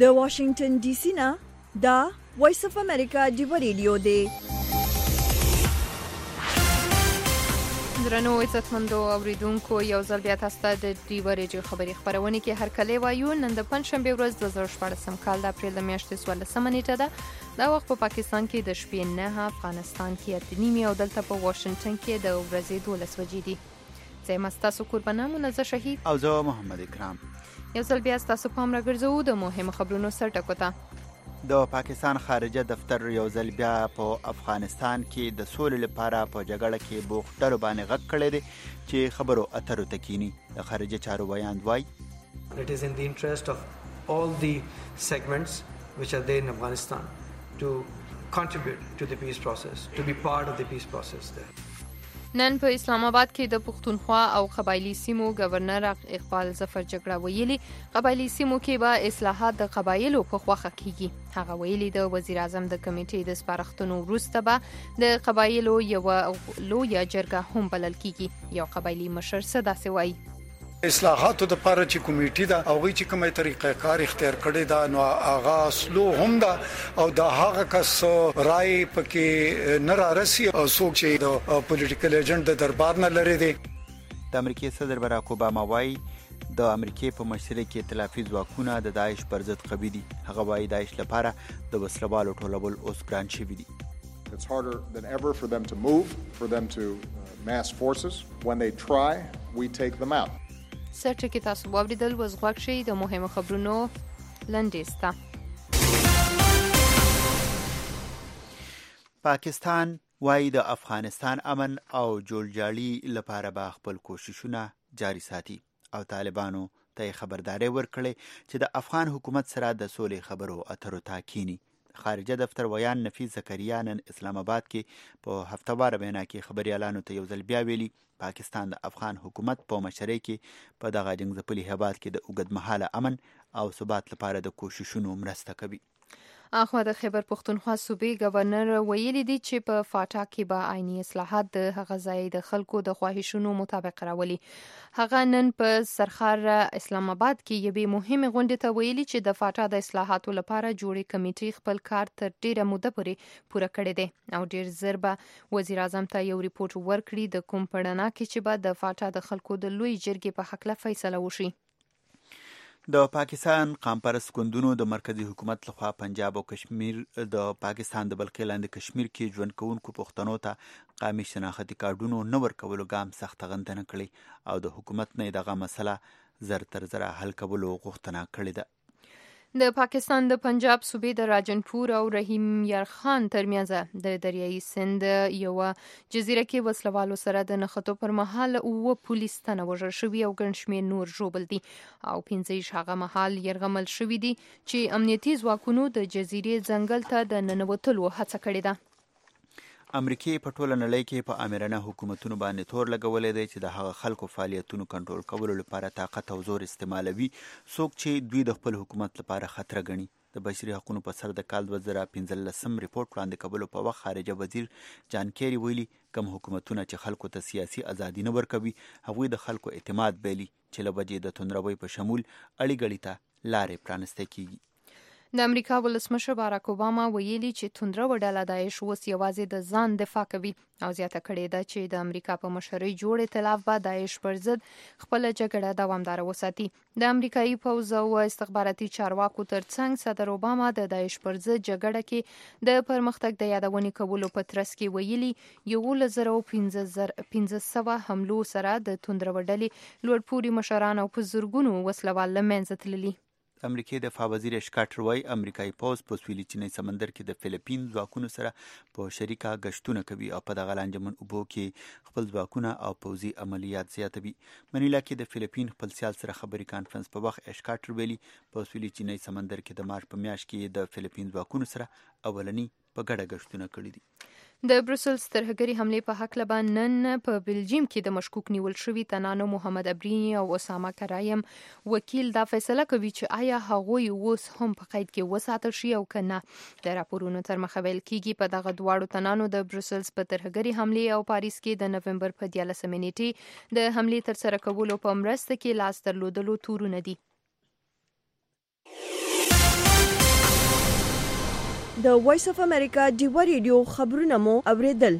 د واشنگټن ډي سي نه دا وایس اف امریکا دی ریډیو دی. درنو عزتمندو اوریدونکو یو ځل بیا تاسو ته د ډیو ریډیو خبري خبرونه کې هر کله وایو. نن د پنځشنبه ورځ 2014 کال د اپریل میاشتې 14 نیټه ده. دا وخت په پاکستان کې د شپې 9، افغانستان کې 8:30 او دلته په واشنگټن کې د ورځې 12 بجې دي. زه مستاسو قربانه منزه شهید او زه محمد اکرام. یو ځل بیا تاسو پام راګرځو د مهمو خبرونو سرټکو ته. د پاکستان خارجه دفتر یو ځل بیا په افغانستان کې د سولې لپاره په جګړه کې بوخت ډلو باندې غږ کړی دی چې خبرو اترو ته کینی. د خارجه چارو بیان وایي It is in the interest of all the segments which are there in Afghanistan to contribute to the peace process, to be part of the peace process there. نن په اسلام آباد کې د پښتونخوا او قبایلی سیمو گورنر اقبال ظفر جګړه ویلي قبایلی سیمو کې به اصلاحات د قبایلو په خوخه کیږي. هغه ویلي د وزیر اعظم د کمیټې د سپارښتنو وروسته به د قبایلو یو لویه جرګه هم بلل کیږي. یو قبایلی مشر څه داسې وایي: اصلاحاتو د لپاره چې کمیټه ده او چې کومه طریقه کار اختیار کړی دا نو هغه سلو هم ده او دا هغه کس رائے پکې نه راسي او څوک چې د پولیټیکل ایجنټ د دربار نه لري دي. د امریکای صدر باراک اوباما وایي د امریکای په مشرۍ کې ائتلافي ځواکونه د داعش پر ضد قوي دي. هغه وایي داعش لپاره د وسلوالو ټولول اوس ګران شوي دي. It's harder than ever for them to move, for them to mass forces. When they try, we take them out. سرټکی تاسو واوریدل وز غوښ شي د مهمو خبرونو لنډیسته. پاکستان وایي د افغانستان امن او جوړجاړي لپاره به خپل کوششونه جاري ساتي او طالبانو ته خبرداري ورکړي چې د افغان حکومت سره د سولې خبرو اترو ته کینی. خارجه دفتر ویان نفیس زکریا نن اسلام آباد کې په هفتوار وینا کې خبريالانو ته یو ځل بیا ویلي پاکستان د افغان حکومت په مشرۍ کې په دغه جنګ هیواد کې د اوږدمهاله امن او ثبات لپاره د کوششونو مرسته کوي. اخوا د خیبر پښتونخوا صوبې گورنر ویلي دی چې په فاټا کې به عیني اصلاحات د هغه ځای د خلکو د خواهشونو مطابق راولي. هغه نن په سرخار اسلام آباد کې یوې مهمه غونډې ته ویلي چې د فاټا د اصلاحاتو لپاره جوړې کمیټې خپل کار تر ډیره موده پورې پوره کړی دی او ډیر زر به وزیر اعظم ته یو ریپورت ورکړي د کوم پړنا کې چې به د فاټا د خلکو د لوی جرګې په حق له فیصله وشي. د پاکستان قامپرست ګوندونو د مرکزی حکومت لخوا پنجاب او کشمیر د پاکستان د بلخ لاندې کشمیر کې ژوند کوونکو پښتنو ته قومي شناختی کارډونو نه ورکولو ګام سخت غندنه کړې او د حکومت نه دغه مسله زر تر زر حل کولو غوښتنه کړې ده. د پاکستان د پنجاب صوبې د راجنپور او رحیم یار خان ترمنځ د دریایي سند یو جزیره کې وسلوالو سره د نښتو پر مهال او پولیس تنه وژل شوي او ګڼ شمېر نور ژوبل دي او 15 هغه مهال يرغمل شوي دي چې امنیتي ځواکونو د جزیرې ځنګل ته د ننوتلو هڅه کړې ده. امریکای په ټوله نړۍ کې په آمرانه حکومتونو باندې تور لګولې دی چې د هغه خلکو فعالیتونو کنټرول کولو لپاره طاقت او زور استعمالوي څوک چې دوی د خپل حکومت لپاره خطر ګڼي. د بشري حقوقو په سر د کال 2015 ریپورت وړاندې کولو په وخت خارجه وزیر جان کیری ویلي کوم حکومتونه چې خلکو ته سیاسي ازادي نه ورکوي هغوی د خلکو اعتماد بایلي چې له وجې د توندروي په شمول اړي ګړي ته لارې پرانسته کیږي. د امریکا ولسمشر باراک اوباما ویلي چې توندرو ډله داعش اوس یوازې د ځان دفاع کوي او زیاته کړې ده چې د امریکا په مشرۍ جوړ ائتلاف به داعش پر ضد خپل جګړه دوامداره وساتي. د امریکایي پوځ او استخباراتي چارواکو ترڅنګ صدر اوباما د داعش پر ضد جګړه کې د پرمختګ د یادونې کولو په ترڅ کې ویلي 1500 حملو سره د توندرو ډلې لوړپوړي مشران او په زرګونو وسلوال له منځه تللي. امریکای دفاع وزیر اشکاټر وایي امریکایي پوځ په سویلي چینی سمندر کې د فلیپین ځواکونو سره په شریکه غشتونه کوي او په دغه لانجمن اوبو کې خپل ځواکونه او پوځي عملیات زیاتوي. منیلا کې د فلیپین خپل سیال سره خبري کانفرنس په وخت اشکاټر ویلي په سویلي چینی سمندر کې د مارچ په میاشت کې د فلیپین ځواکونو سره اولنی په ګډه غشتونه کړي دي. د بروسلز ترهګري حملې په حق لبا نن په بلجیم کې د مشکوک نیول شوي تنانو محمد ابرینی او اسامه کرایم وکیل دا فیصله کوي چې آیا هغوی اوس هم په قید کې وساتل شي او کنه. د راپورونو تر مخه ویل کیږي په دغه دواړو تنانو د بروسلز په ترهګري حملې او پاریس کې د نومبر په 14 نیټې د حملې تر سره کولو په مرسته کې لاس درلودلو تورونه دي. د وایس اف امریکا ډیوا ریډیو خبرونه مو اوریدل.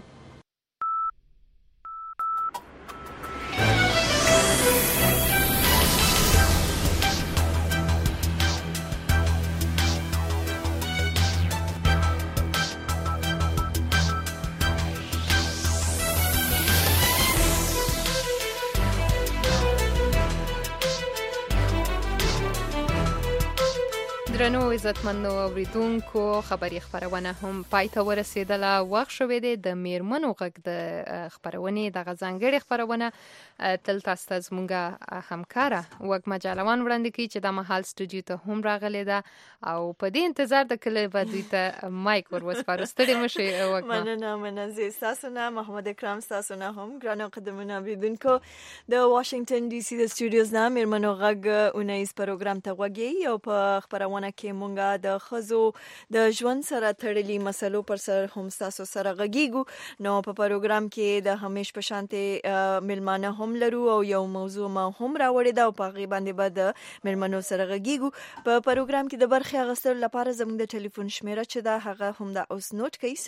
درنو عزتمنو اوریدونکو خبری خبرونه هم پای ته ورسېدله. وخت شوی دی د میرمنو غږ د خبرونې د ځانګړې خبرونه تل تاسو ته زموږ همکاره وږمه جالوان وړاندې کوي چې د مهال سټوډیو ته هم راغلې ده او په دې انتظار د کله به دوی ته مایک ور وسپارو. ستړي مشي وږمه. مننه تاسو نه محمد اکرام، تاسو نه هم ګرانو قدمونه اوریدونکو د واشنگټن ډي سي د سټوډیوز نه میرمنو غږ اونیز پروګرام ته وګورئ او په خبرونه کې مونږه د خزو د ژوند سره تړلي مسلو پر سر هم تاسو سره غږیږو. نو په پروګرام کې د همیش په شانته ملمانه هم لرو او یو موضوع ما هم راوړی دا او په غي باندې به د ملمنو سره غږیږو. په پروګرام کې د برخه اغستلو لپاره زموږ د ټلیفون شمیره چې دا هغه هم د اوس نوٹ کړئ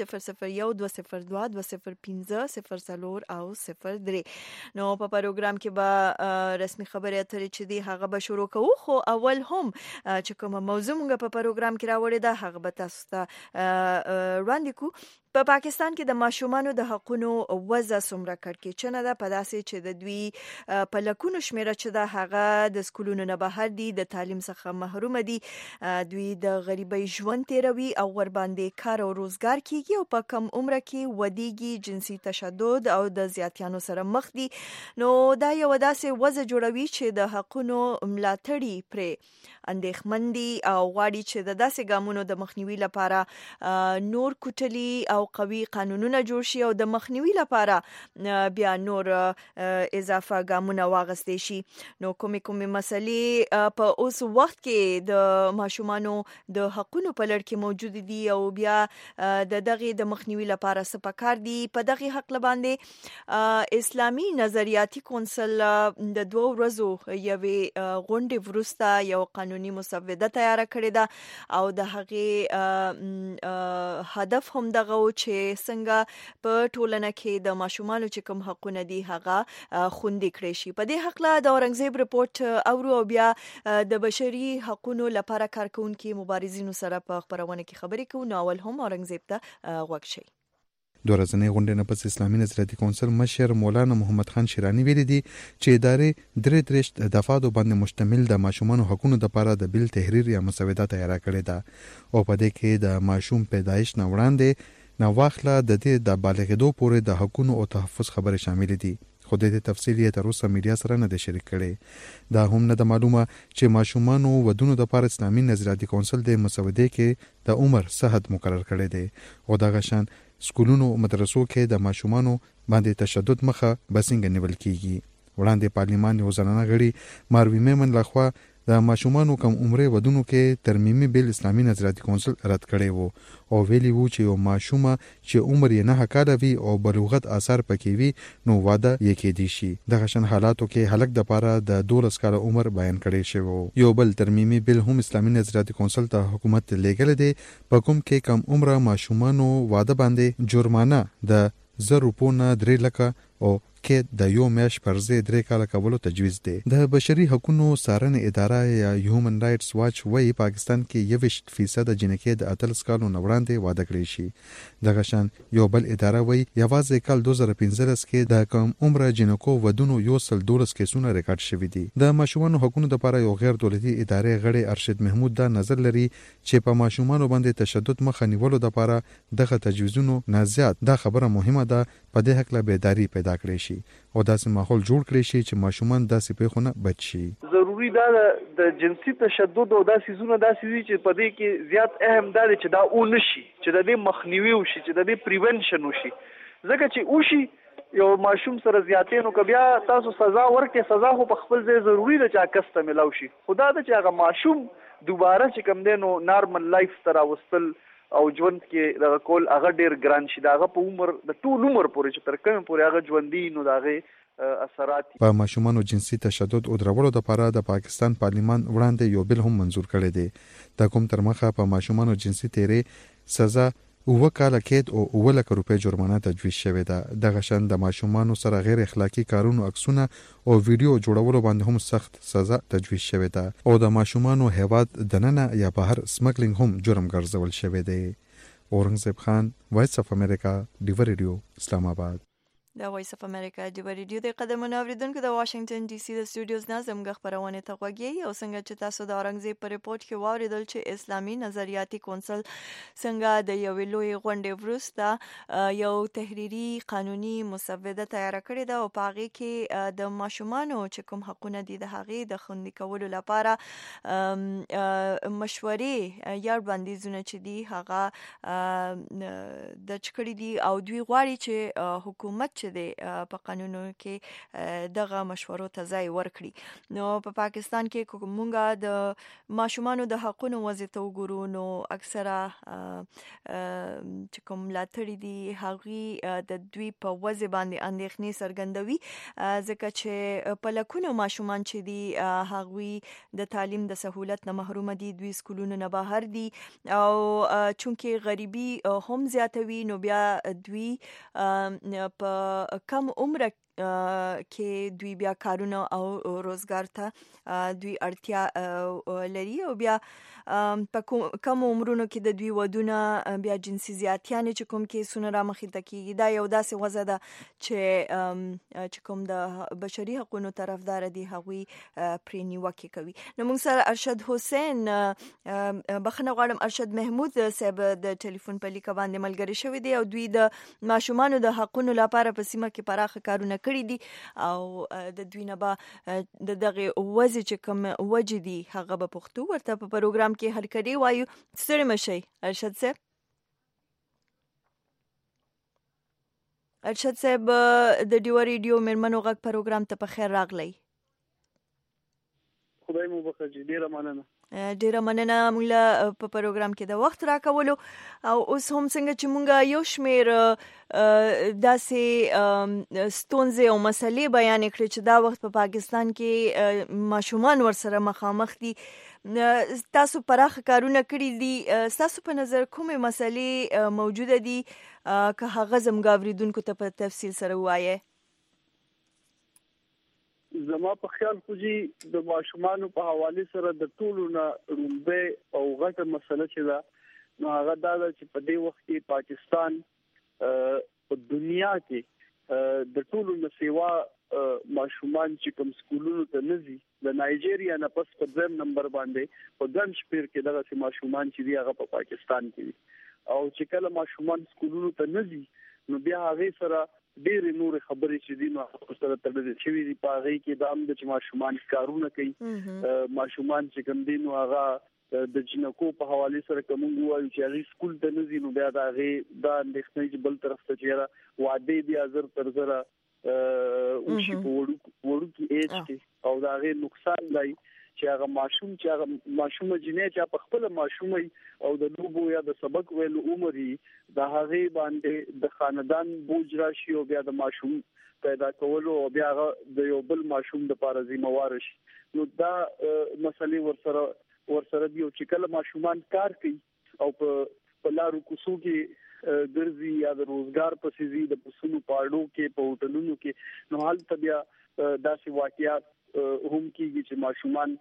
001-202-20-04 او 03. نو په پروګرام کې به رسمي خبري اترې چې دی هغه به شروع کوو، خو اول هم چې کوم موضوع موږ په پروګرام کې راوړی دا هغه به تاسو ته وړاندې کو. په پاکستان کې د ماشومانو د حقونو وضع څومره کړکېچنه ده، په داسې چې د دوی په لکونو شمیره چې دا هغه د سکولونو نه بهر دي، د تعلیم څخه محروم دي، دوی د غریبۍ ژوند تیروي او ور باندې کار او روزګار کیږي او په کم عمره کې ودیږي، جنسي تشدد او د زیاتیانو سره مخ دي. نو دا یو داسې وضع جوړوي چې د حقونو ملاتړي پرې اندېښمن دي او غواړي چې د داسې ګامونو د مخنیوي لپاره نور کوټلي او قوي قانونونه جوړ شي او د مخنیوي لپاره بیا نور اضافه ګامونه واغستې شي. نو کومې مسلې په اوس وخت کې د ماشومانو د حقونو په لړ کې موجود دي او بیا د دغه د مخنیوي لپاره څه پکار دي. په دغه حق باندې اسلامي نظریاتي کونسل د 2 ورځو یوې غونډې وروسته یو قانوني مسوده تیار کړې ده او د هغه هدف هم دغه چې څنګه په ټولنه کې د ماشومانو چې کوم حقونه دي هغه خوندي کړی شي. په دې حق له د اورنګزیب رپورت او بیا د بشري حقوقو لپاره کارکونکو مبارزینو سره په خبرونه کې خبرې کوو. نو اول هم اورنګزیب ته غوږ شئ. 2 ورځې غونډې نه پس اسلامي نظریاتي کونسل مشر مولانا محمد خان شیرانی ویلي دي چې ادارې 33 دفعاتو باندې مشتمل د ماشومانو حقوقو لپاره د بل تحریر یا مسوده تیار کړې ده او په دې کې د ماشوم پیدایش نه وړاندې نو واخله د دې د بالغېدو پورې د حقوقو او تحفظ خبره شامل دي. خو د دې تفصیل یې تر اوسه میډیا سره نه د شریک کړي. دا هم نه د معلومه چې ماشومانو ودونو د لپاره اسلامي نظریاتي کونسل د مسودې کې د عمر حد مقرر کړی دی او دا غشان سکولونو او مدرسو کې د ماشومانو باندې تشدد مخه بسنګ نیول کیږي. وړاندې پارلیمان یو ځانانه غړي ماروي میمن لخوا د ماشومانو کم عمره ودونو کې ترمیمي بیل اسلامي نظریاتي کونسل رد کړی وو او ویلي وو چې یو ماشومه چې عمر یې 9 کاله وي او بلوغت آثار پکې وي نو واده یې کېدی شي. دغه شان حالاتو کې هلک د پاره د 12 کاله عمر بیان کړی شوی وو. یو بل ترمیمي بیل هم اسلامي نظریاتي کونسل ته حکومت لېږل دي په کوم کې کم عمره ماشومانو واده باندې جرمانه د 1000 روپو نه 3 لکه او کې د یو میاش پر ځای 3 کاله کولو تجویز دی. د بشري حقوقو څارنې اداره یا هیومن رائټس واچ وايي پاکستان کې 21% د جنکې د 18 کالو نه وړاندې واده کړی شي. دغه شان یو بل اداره وايي یوازې کال 2015 کې د کم عمره جنکو ودونو 112 کیسونه ریکارډ شوي دي. د ماشومانو حقوقو لپاره یو غیر دولتي ادارې غړي ارشد محمود دا نظر لري چې په ماشومانو باندې تشدد مخه نیولو لپاره دغه تجویزونو نه زیات دا خبره مهمه ده په دې حق له بیداری پیدا کړی شي او داسې ماحول جوړ کړی شي چې ماشومان داسې پیښونه بچ شي. ضروری ده د جنسي تشدد او داسې زونه داسې وي چې په دې کې زیات اهم ده چې دا او نشي چې د دې مخنیوي وشي چې د دې پریونشن وشي. ځکه چې وشي یو ماشوم سره زیاتې نو که بیا تاسو سزا ورکړئ سزا خو په خپل ځای ضروری ده چې عکس ته ملاو شي. خدا ده چې هغه ماشوم دوباره چې کوم دی نو نارمل لایف ته راوستل او ژوند کې دغه کول هغه ډیر ګران شي. دغه په عمر د ټول عمر پورې چې تر کومه پورې هغه ژوندۍ نو دغه اثرات په ماشومانو جنسي تشدد او درولو لپاره د پاکستان پارلیمان وړاندې یو بل هم منزور کړی دی. دا کوم تر مخه په ماشومانو جنسي تیرې سزا 9 کاله قید او 9 لک روپۍ جرمانه تجویز شوې ده. دغه شان د ماشومانو سره غیر اخلاقی کارونو عکسونه او ویډیو جوړولو باندې هم سخت سزا تجویز شوې ده او د ماشومانو هیواد دننه یا بهر سمګلینګ هم جرم ګرځول شوی دی. اورنګزیب خان، وایس اف امریکا، ډیو ریډیو، اسلام آباد. د وایس اف امریکا د ریډیو د قدمونو اوریدونکو د واشنگټن ډي سي د سټوډیوز نه زموږ خبرونه ته غوږی او څنګه چې تاسو د اورنګزیب په ریپورت کې واوریدل چې اسلامي نظریاتي کونسل څنګه د یو لوی غونډې وروسته یو تحریری قانوني مسوده تیار کړې ده او په هغه کې د ماشومانو چې کوم حقونه دي د هغه د خوندي کولو لپاره مشورې یا وړاندیزونه چې دي هغه د چکړې دي او دوی غواړي چې حکومت د په قانونو کې دغه مشورو ته ځای ورکړي. نو په پاکستان کې کومه د ماشومانو د حقوقو وضعیت وګورو نو اکثره چې کوم لاتړي دي هغه د دوی په وضع باندې اندېښنې څرګندوي ځکه چې په لکونو ماشومان چې دي هغه د تعلیم د سہولت نه محروم دي، دوی سکولونو نه بهر دي او چونکه غریبي هم زیاتوي نو بیا دوی په کم عمر کې دوی بیا کارونه او روزګار ته دوی اړتیا لري او بیا په کم عمرونو کې د دوی ودونه بیا جنسي زیاتیانې چې کوم کې سونه را مخې ته کیږي. دا یو داسې وضع ده چې کوم د بشري حقوقو طرفدار دي هغوی پرې نیوکې کوي. نو موږ سره ارشد حسین بخښنه غواړم ارشد محمود صاحب د ټلیفون په لیکه باندې ملګری شوی دی او دوی د ماشومانو د حقوقو لپاره په سیمه کې پراخه کارونه کړی دي او د دوی نه به د دغه وضع چې کوم وجه دي هغه په پښتو ورته په پروګرام کې هر کړي وایو. ستړي مشي ارشد صاحب. ارشد صاحب د ډیو ریډیو مېرمنو غږ پروګرام ته په خیر راغلی. خدای مو بخښي، ډیره مننه. ډیره مننه موږ په پروګرام کې د وخت راکولو او اوس هم څنګه چې موږ یو شمیر داسې ستونزې او مسلې بیان کړې چې دا وخت په پاکستان کې ماشومان ورسره مخامخ دي، تاسو پراخه کارونه کړی دي، تاسو په نظر کومه مسلې موجوده دي که هغه زموږ اوریدونکو ته په تفصیل سره وایي؟ زما په خیال خو چې د ماشومانو په حواله سره د ټولو نه رومبه او غټه مسله چې دا نو هغه دا چې په دې وخت کې پاکستان په دنیا کې د ټولو نه سیوا ماشومان چې کوم سکولونو ته نزي د نایجیریا نه پس په ځم نمبر باندې په ګن شپیر کې دغه ماشومان چې دی هغه په پاکستان کې او چې کله ماشومان سکولونو ته نزي نو بیا هغه سره ډېر نور خبرې چې دي نو سره تړلې شوې دي په هغه کې د امد چې ماشومان کارونه کوي، ماشومان چې کوم دي نو هغه د جنکو په حواله سره کوم وایي چې هغه سکول ته نزي نو بیا دا هغه د اندېښنې چې بل طرف ته چیرې واده دي ازر تر زره او شي په وړو کې ایج کې او دا هغه نقصان دی چې هغه ماشوم جنې چې په خپل ماشوم او د لوبو یا د سبق ویلو عمرې د هغه باندې د خاندان بوج راشي او بیا د ماشوم پیدا کولو او بیا د یو بل ماشوم د لپاره ذمہوار شي. نو دا مسلې ورسره دی چې کله ماشومان کار کوي او په لارو کوڅو کې ګرځي یا د روزګار په سيزي د پسونو پاړو کې په هوټلونو کې نو حال طبيعه داسې واقعیات هم کېږي چې ماشومان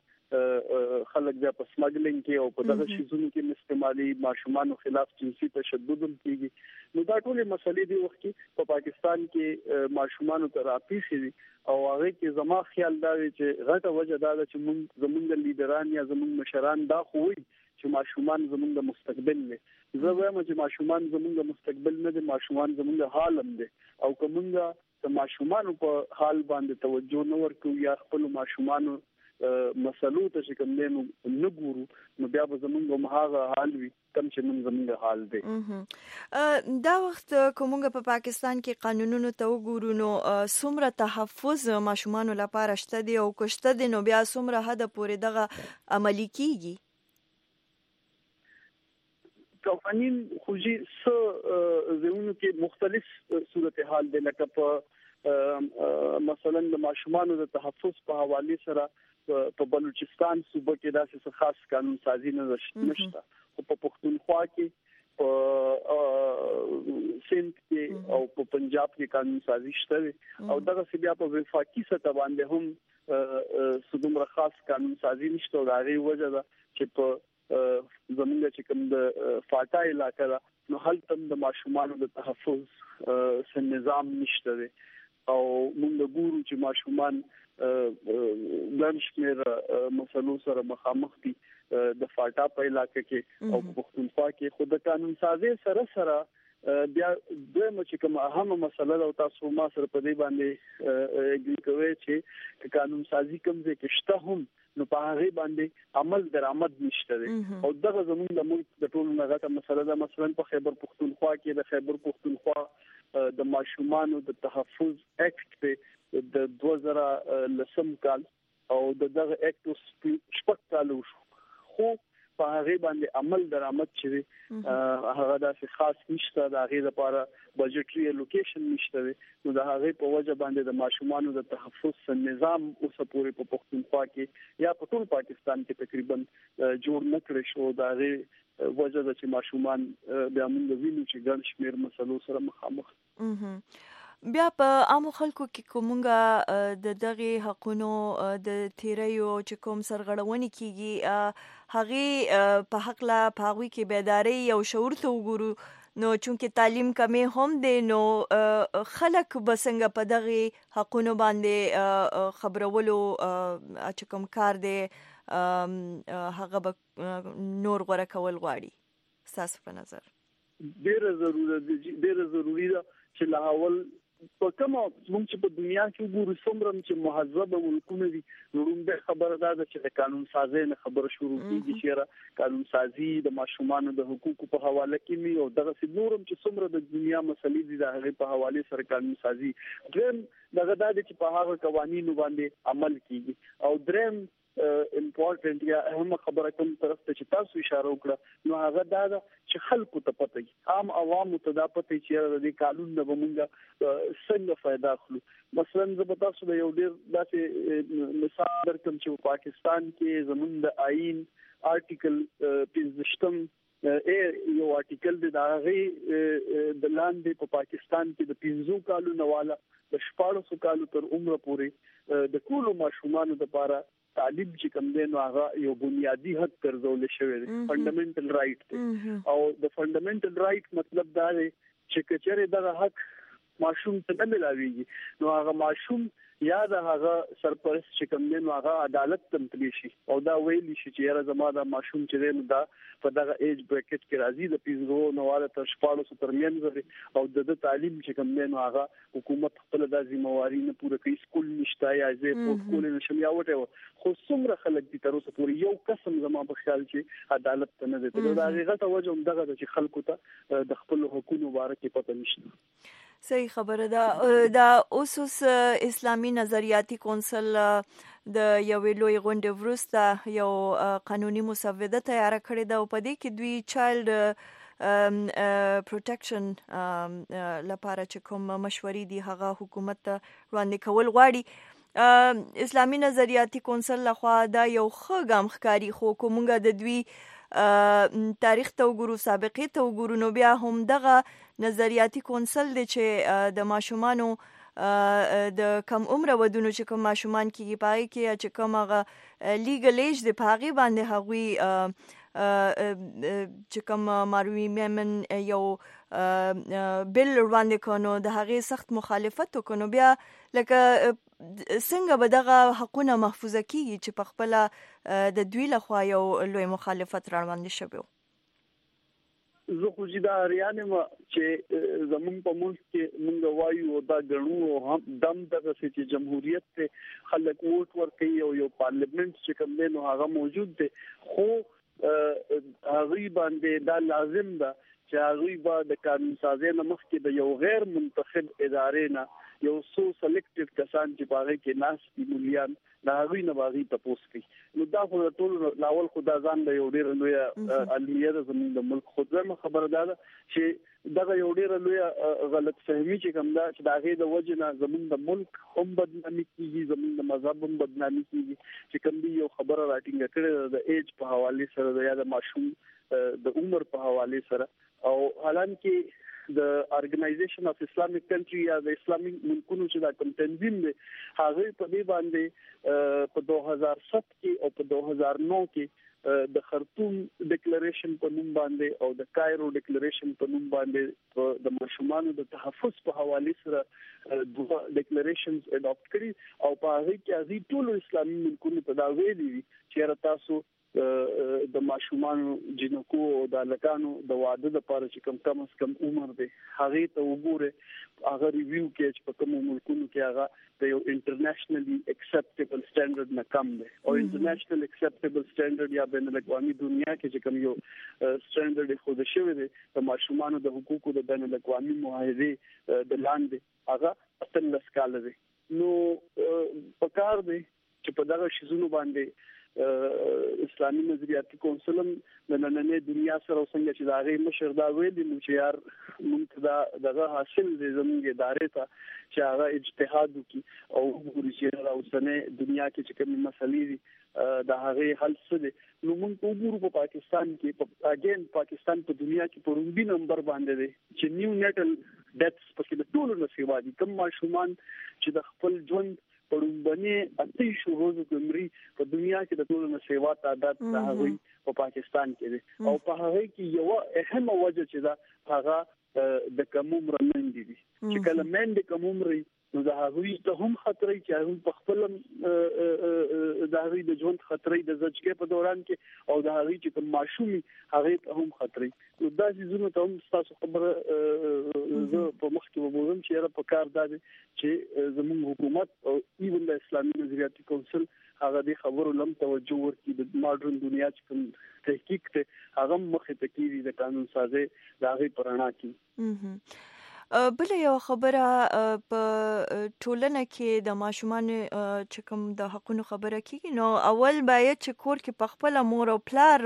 خلک بیا په سمګلینګ کې او په دغه شیزونو کې استعمالي ماشومانو خلاف جنسي تشدد هم کېږي. نو دا ټول مسلې دی وخت کې په پاکستان کې ماشومانو تراپی شي او هغه کې زما خیال دا دی چې غټه وجه دا ده چې زمونږ لیډران یا زمونږ مشران دا خوي چې ماشومان زمونږ مستقبل دي. زه وایم چې ماشومان زمونږ مستقبل نه دي، ماشومان زمونږ حال هم دي او کومه د ماشومان په حال باندې توجه نه ورکو یا خپل ماشومان مسلو ته چې کوم نه ګورو نو بیا به زمونږ هغه حال وي کم چې موږ زمونږ حال دی. دا وخت کومه په پاکستان کې قانونونو ته وګورو نو څومره تحفظ ماشومان لپاره شته دي او کوشته دي نو بیا څومره حد پورې دغه عملی کیږي؟ قوانین خوږي زمونږ کې مختلف صورتحال دي لکه په مثلا د ماشومانو د تحفظ په حواله سره په بلوچستان صوبه کې داسې خاص قانون سازي نشته، خو په پښتونخوا کې سند کې او په پنجاب کې قانون سازي شته او دغه سی بیا په وفاقي سطح باندې هم صدومره خاص قانون سازي نشته او هغه وجه ده چې په زمونږ چې کوم د فاټا علاقې ده نو هلته د ماشومان د تحفظ سم نظام نشته او موږ ګورو چې ماشومان لنشمیر مسلو سره مخامخ دي د فاټا په علاقې کې او پښتونخوا کې خود قانون سازي سره بیا دویمه چې کوم اهم مسله او تاسو ما سره په دې باندې اګری کوي چې قانون سازي کوم ځای کې شته هم نو په هغه باندې عمل درآمد نشته او دغه زموږ د ملک د ټولو نغته مسله ده مثلا په خیبر پښتونخوا کې د خیبر پښتونخوا د ماشومانو د تحفظ اکټ په د 2010 کال او دغه اکټ شپږ کال وشو خو په هغه باندې عمل درآمد چې هغه د خاص نشته د هغه لپاره بجټري الوکیشن نشته نو د هغه په وجه باندې د ماشومانو د تحفظ نظام اوس پورې په پښتونخوا کې یا په ټول پاکستان کې تقریبا جوړ نه کړی شو د هغه وجه د چې ماشومان بیا موږ وینو چې ګڼ شمېر مسلو سره مخامخ بیا په عامو خلکو کې کومه د دغه حقونو د تیریو چې کوم سرغړونې کیږي هغه په حق لا پاغوي کې بیداری او شعور ته وګورو نو چونکه تعلیم کمی هم دی نو خلک بسنګ په دغه حقونو باندې خبرولو چې کوم کار دی هغه نور غوړه کول غواړي تاسو په نظر ډیره ضروري ده چې لاول په کومه موږ چې په دنیا کې ګورو څومره چې مهذب ملکونه دي نورمبه خبره ده چې د قانون سازي نه خبره شروع کیږي چې قانون سازي د ماشومان د حقوقو په حواله کې می او دغه نورم چې څومره د دنیا مسلې دي د هغه په حواله سره قانون سازي درم دغه د چې په هغه قوانینو باندې عمل کیږي او درم امپورټنت یا اهم خبره کوم طرف ته چې تاسو اشاره وکړه نو هغه دا چې خلکو ته پته عام عوامو ته دا پته چې د قانون نه بمونګه څنګه فائدہ اخلو مثلا زه تاسو د یو ډیر داسې مثال درکم چې پاکستان کې زموږ د آئین آرټیکل 15 یو آرټیکل د هغه د لاندې په پاکستان کې د 15 کالو نواله د 14 کالو تر عمر پورې د ټولو ماشومانو لپاره تعلیم چې کوم دی نو هغه یو بنیادی حق ګرځول شوی دی فندامنټل رائټ دی او د فندامنټل رائټ مطلب دا دی چې کچره دغه حق ماشوم ته نه ملاويږي نو هغه ماشوم یا د هغه سرپرست چې کوم دی نو هغه عدالت تمتلی شي او دا ویلی شي چې یاره زما د ماشوم چې دی نو دا په دغه ایج بریکټ کې راځي د 15 نواله تر 14 ترمنځ او د تعلیم چې کوم دی نو هغه حکومت خپل د ځمواري نه پوره کوي سکول نشته یا زه په سکول نشم یا وټه خو څومره خلک دي تر اوسه پورې یو قسم زما په خیال چې عدالت ته نه دی دا حقیقت وجه هم دغه چې خلکو ته د خپل حقوقو باره کې پته نشته صحیح خبره ده دا اوسوس اسلامی نظریاتي کونسل د یوې لوی غونډې وروسته یو قانوني مسوده تیار کړې ده او په دې کې دوی چایلډ پروټیکشن لپاره چې کوم مشورې دي هغه حکومت ته وړاندې کول غواړي اسلامی نظریاتي کونسل لخوا دا یو ښه ګام ښکاري خو کومګه د دوی تاریخ ته وګورو سابقې ته وګورو نو بیا هم دغه نظریاتي کونسل دی چې د ماشومانو د کم عمر ودونو چې کوم ماشومان کېږي پای کې چې کوم هغه لیګل ایج دی پاغي باندې هغوی چې کوم ماروي میمن یو بل وړاندې کونو د هغه سخت مخالفت وکړو بیا لکه څنګه به دغه حقونه محفوظه کیږي چې په خپل د دوی لخوا یو لوی مخالفت راوړاندې شوی زه خو دا اړیانه ما چې زمون په ملک کې مونږ وایو دا غنو هم دم دغه چې جمهوریت ته خلک ووټ ورکوي او یو پارلیمنت چې کوم دی نو هغه موجود دی خو هغه باندې دا لازم ده چې هغه به د قانون سازي نه مخکې د یو غیر منتخب ادارې نه یو سو سلیکټیو کسان چې باغې کې ناس دي مليان دا غوي نه باغې تاسو کوي نو دا خو ټول لاول خدا ځان له یو ډیر لوی علمیه زموږ د ملک خودمه خبره ده چې دا یو ډیر لوی غلط فهمي چې کوم دا چې دا غي د وجنه زموږ د ملک هم بدنامي کیږي زموږ د مذهب هم بدنامي کیږي چې کوم دی یو خبره راټینګ کړي د ایج په حواله سره د یا د ماشوم د عمر په حواله سره او حالانکه د ارګنایزیشن اف اسلامیک کنټری یا د اسلامي ملکونو چې دا کوم تنظیم دی هغه په دې باندې په 2007 کې او په 2009 کې د خرطوم ډیکلریشن په نوم باندې او د کایرو ډیکلریشن په نوم باندې د ماشومانو د تحفظ په حواله سره دوه ډیکلریشنز اډاپټ کړي او په هغه کې هغه ټول اسلامي ملکونو ته دا ویلي چې تاسو د ماشومانو جنکو او د لکانو د واده لپاره چې کم از کم عمر دی هغه ته وګوره هغه ریویو کې چې په کوم ملکونو کې هغه د یو انټرنیشنلی اکسپټیبل سټانډرډ نه کم دی او انټرنیشنل اکسپټیبل سټانډرډ یا بین الاقوامي دنیا کې چې کوم یو سټانډرډ خود شوی دی د ماشومانو د حقوقو د بین الاقوامي معاهده د لاندې هغه 13 کال دی نو پکار دی چې په دغه شیزونو باندې اسلامي نظریاتي کونسل د نننې دنیا سره څنګه چې دا غي مشر دا ویل نو چې یار موږ دا دغه حاصل دي زموږ ادارې ته چې هغه اجتهاد وکړي او وګوري چې راوځنه دنیا کې چې کوم مسلې دي دا هغه حل څه دي نو موږ وګورو په پاکستان کې اگین پاکستان په دنیا کې په رومبي نمبر باندې دي چې نیو نیټل ډیثس په کې د ټولو نصیب دي کوم ماشومان چې د خپل ژوند پړومبني 28 ورځې کومري په دنیا کې د ټولو نصیبات تعداد د هغوی په پاکستان کې دي او په هغه کې یو اهمه وجه چې دا هغه د کوم عمر مندي دي چې کله مند کوم عمر نو د هغوی ته هم خطرې چې هغه په خپل د هغوی د ژوند خطرې د زچګې په دوران کې او د هغوی چې کوم ماشومي هغه ته هم خطرې نو دا زونه ته هم تاسو خبره زه په مخ کې وګورم چې را په کار ده چې زموږ حکومت او ایون د اسلامي نظریاتي کونسل هغه د خبرو لم توجه ورکړي د ماډرن دنیا چې کوم تحقیق ته هغه مخه ته کیږي د قانون سازي د هغه پرانا کې بل یو خبره په ټولنه کې د ماشومان چې کوم د حقونو خبره کیږي نو اول باید چې کور کې په خپل مور او پلار